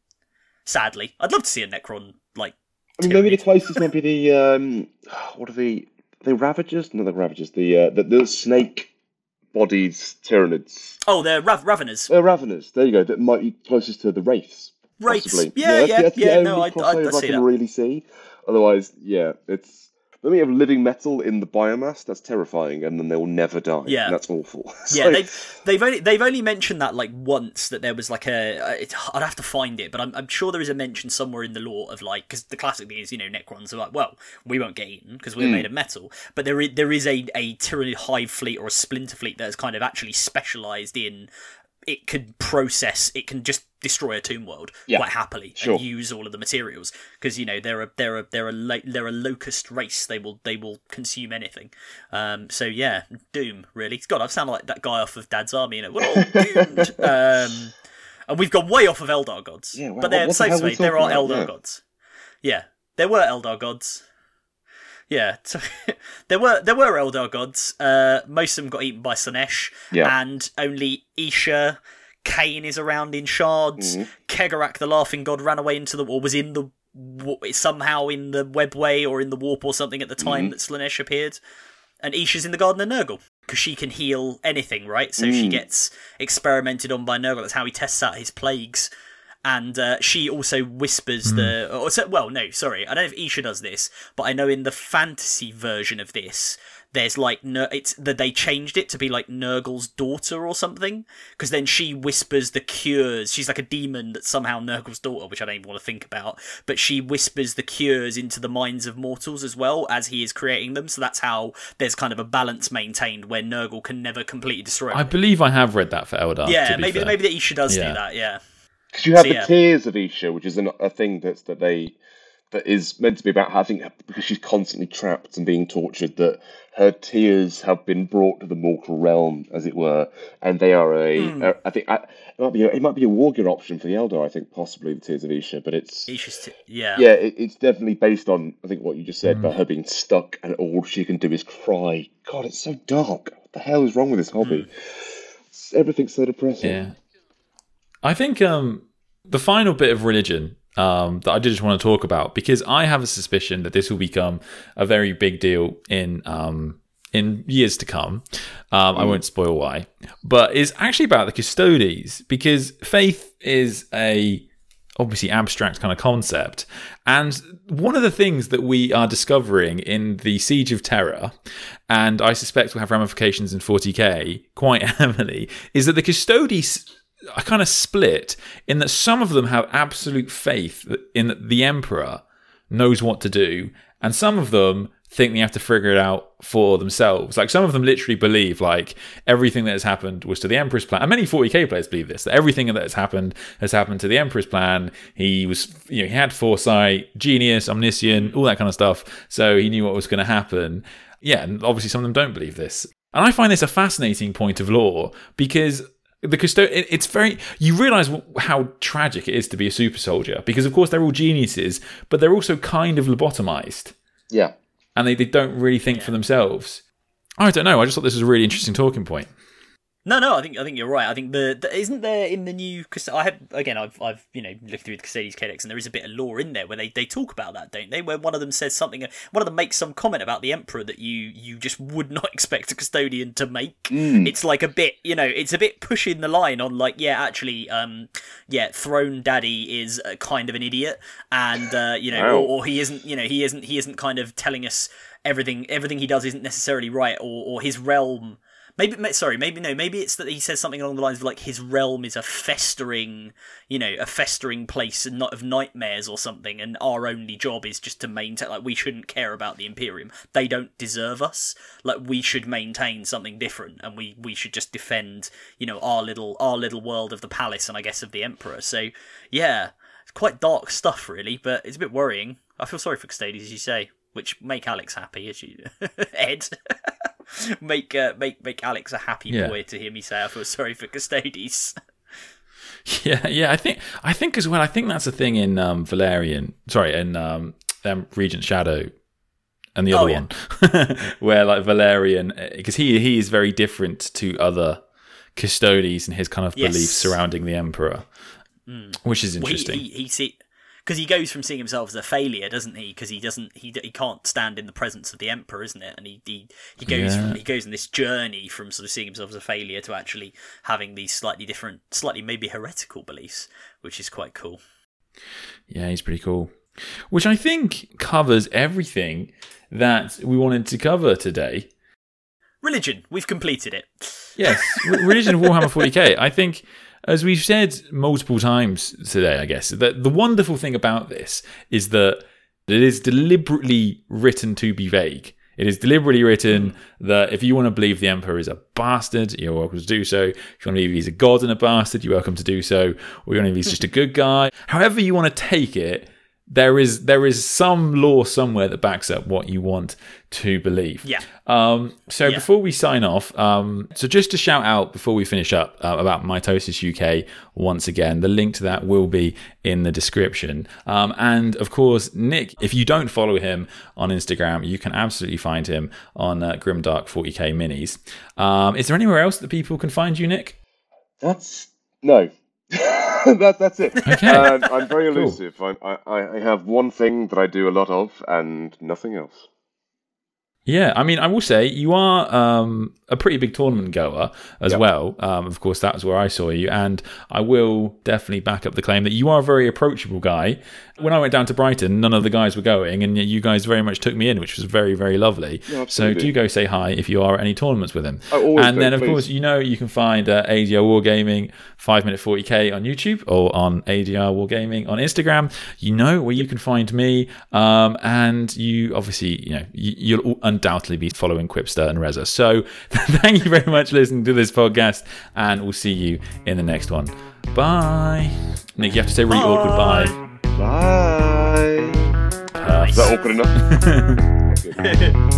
Sadly, I'd love to see a Necron like. I mean, maybe the closest might be the um, what are the the Ravagers? No, the Ravagers. The uh, the, the snake-bodied Tyranids. Oh, they're Rav- Raveners. They're Raveners. There you go. That might be closest to the Wraiths. Wraiths. Possibly. Yeah, yeah, that's, that's yeah. the No, only I, I, I crossover I see can that. really see. Otherwise, yeah, it's Let me have living metal in the biomass. That's terrifying, and then they will never die. Yeah, and that's awful. Yeah, they've they've only they've only mentioned that like once, that there was like a. It, I'd have to find it, but I'm I'm sure there is a mention somewhere in the lore of like, because the classic thing is, you know, Necrons are like, well, we won't get eaten because we're mm. made of metal, but there is there is a a Tyranid hive fleet or a splinter fleet that is kind of actually specialised in. It can process. It can just destroy a tomb world yeah, quite happily sure. and use all of the materials because you know they're a they're a they're a lo- they're a locust race. They will they will consume anything. Um, so yeah, Doom really. God, I've sounded like that guy off of Dad's Army. You know, we're all doomed. um, and we've gone way off of Eldar gods. Yeah, well, but they're what safe the to me. There are about? Eldar yeah. gods. Yeah, there were Eldar gods. Yeah, so, there were there were Eldar gods. Uh, most of them got eaten by Slaanesh, yeah. and only Isha. Cain is around in shards. Mm-hmm. Kegarak, the laughing god, ran away into the or was in the somehow in the webway or in the warp or something at the time mm-hmm. that Slaanesh appeared. And Isha's in the Garden of Nurgle because she can heal anything, right? So mm. she gets experimented on by Nurgle. That's how he tests out his plagues. And uh, she also whispers mm. the... Or, so, well, no, sorry. I don't know if Isha does this, but I know in the fantasy version of this, there's like... It's that they changed it to be like Nurgle's daughter or something. Because then she whispers the cures. She's like a demon that's somehow Nurgle's daughter, which I don't even want to think about. But she whispers the cures into the minds of mortals as well as he is creating them. So that's how there's kind of a balance maintained where Nurgle can never completely destroy it. I believe I have read that for Eldar. Yeah, maybe fair. maybe that Isha does yeah. do that, yeah. Because you have so, the yeah. tears of Isha, which is an, a thing that's that they that is meant to be about having because she's constantly trapped and being tortured. That her tears have been brought to the mortal realm, as it were, and they are a. Mm. a I think I, it might be a, it might be a wargear option for the Eldar. I think possibly the tears of Isha, but it's Isha's t- yeah yeah it, it's definitely based on I think what you just said mm. about her being stuck and all she can do is cry. God, it's so dark. What the hell is wrong with this hobby? Mm. Everything's so depressing. Yeah. I think um, the final bit of religion um, that I did just want to talk about, because I have a suspicion that this will become a very big deal in um, in years to come. Um, mm. I won't spoil why, but it's actually about the Custodes, because faith is a obviously abstract kind of concept, and one of the things that we are discovering in the Siege of Terror, and I suspect will have ramifications in forty K quite heavily, is that the Custodes are kind of split in that some of them have absolute faith in that the Emperor knows what to do, and some of them think they have to figure it out for themselves. Like, some of them literally believe like everything that has happened was to the Emperor's plan, and many forty K players believe this, that everything that has happened has happened to the Emperor's plan. He was, you know, he had foresight, genius, omniscient, all that kind of stuff, so he knew what was going to happen. Yeah, and obviously some of them don't believe this. And I find this a fascinating point of lore, because the custo- it's very, you realise how tragic it is to be a super soldier, because of course they're all geniuses, but they're also kind of lobotomized. Yeah. And they, they don't really think yeah. for themselves. I don't know, I just thought this was a really interesting talking point. No, no, I think I think you're right. I think the, the isn't there in the new. Cause I have again, I've I've you know looked through the Custodes Codex, and there is a bit of lore in there where they, they talk about that, don't they? Where one of them says something, one of them makes some comment about the Emperor that you you just would not expect a custodian to make. Mm. It's like a bit, you know, it's a bit pushing the line on like, yeah, actually, um, yeah, Throne Daddy is a kind of an idiot, and uh, you know, wow. or, or he isn't, you know, he isn't he isn't kind of telling us everything everything he does isn't necessarily right, or or his realm. Maybe, sorry, maybe no, maybe it's that he says something along the lines of like his realm is a festering, you know, a festering place and not of nightmares or something, and our only job is just to maintain, like, we shouldn't care about the Imperium. They don't deserve us. Like, we should maintain something different, and we, we should just defend, you know, our little our little world of the palace and I guess of the Emperor. So, yeah, it's quite dark stuff, really, but it's a bit worrying. I feel sorry for Custodes, as you say, which make Alex happy, as you Ed. make uh, make make Alex a happy yeah. boy to hear me say I feel sorry for Custodes. yeah, yeah, I think I think as well. I think that's a thing in um, Valerian. Sorry, in um, um, Regent Shadow, and the other oh, yeah. one, where like Valerian, because he he is very different to other Custodes and his kind of yes. beliefs surrounding the Emperor, mm. which is interesting. Well, he, he, he see. Because he goes from seeing himself as a failure, doesn't he? Because he doesn't, he he can't stand in the presence of the Emperor, isn't it? And he he, he goes yeah. from, he goes on this journey from sort of seeing himself as a failure to actually having these slightly different, slightly maybe heretical beliefs, which is quite cool. Yeah, he's pretty cool. which I think covers everything that we wanted to cover today. Religion, we've completed it. Yes, Religion of Warhammer forty K. I think, as we've said multiple times today, I guess, that the wonderful thing about this is that it is deliberately written to be vague. It is deliberately written that if you want to believe the Emperor is a bastard, you're welcome to do so. If you want to believe he's a god and a bastard, you're welcome to do so. Or you want to believe he's just a good guy. However you want to take it, there is there is some law somewhere that backs up what you want to believe. Yeah. Um, so yeah. before we sign off, um, so just to shout out before we finish up uh, about Mitosis U K once again, the link to that will be in the description. Um, and of course, Nick, if you don't follow him on Instagram, you can absolutely find him on uh, Grimdark forty K Minis. Um, is there anywhere else that people can find you, Nick? That's no. that, that's it. Okay. Um, I'm very elusive. Cool. I, I, I have one thing that I do a lot of and nothing else. Yeah, I mean, I will say you are um, a pretty big tournament goer as yep. well. Um, of course, that's where I saw you. And I will definitely back up the claim that you are a very approachable guy. When I went down to Brighton, none of the guys were going, and you guys very much took me in, which was very, very lovely. Yeah, so do go say hi if you are at any tournaments with him. Oh, and do, then, of please. course, you know you can find uh, A D R Wargaming five minute forty K on YouTube or on A D R Wargaming on Instagram. You know where you can find me. Um, and you obviously, you know, you, you'll undoubtedly be following Quipster and Reza. So thank you very much for listening to this podcast, and we'll see you in the next one. Bye. Nick, you have to say really bye. awkward bye. Bye. Perfect. Is that awkward enough? Good.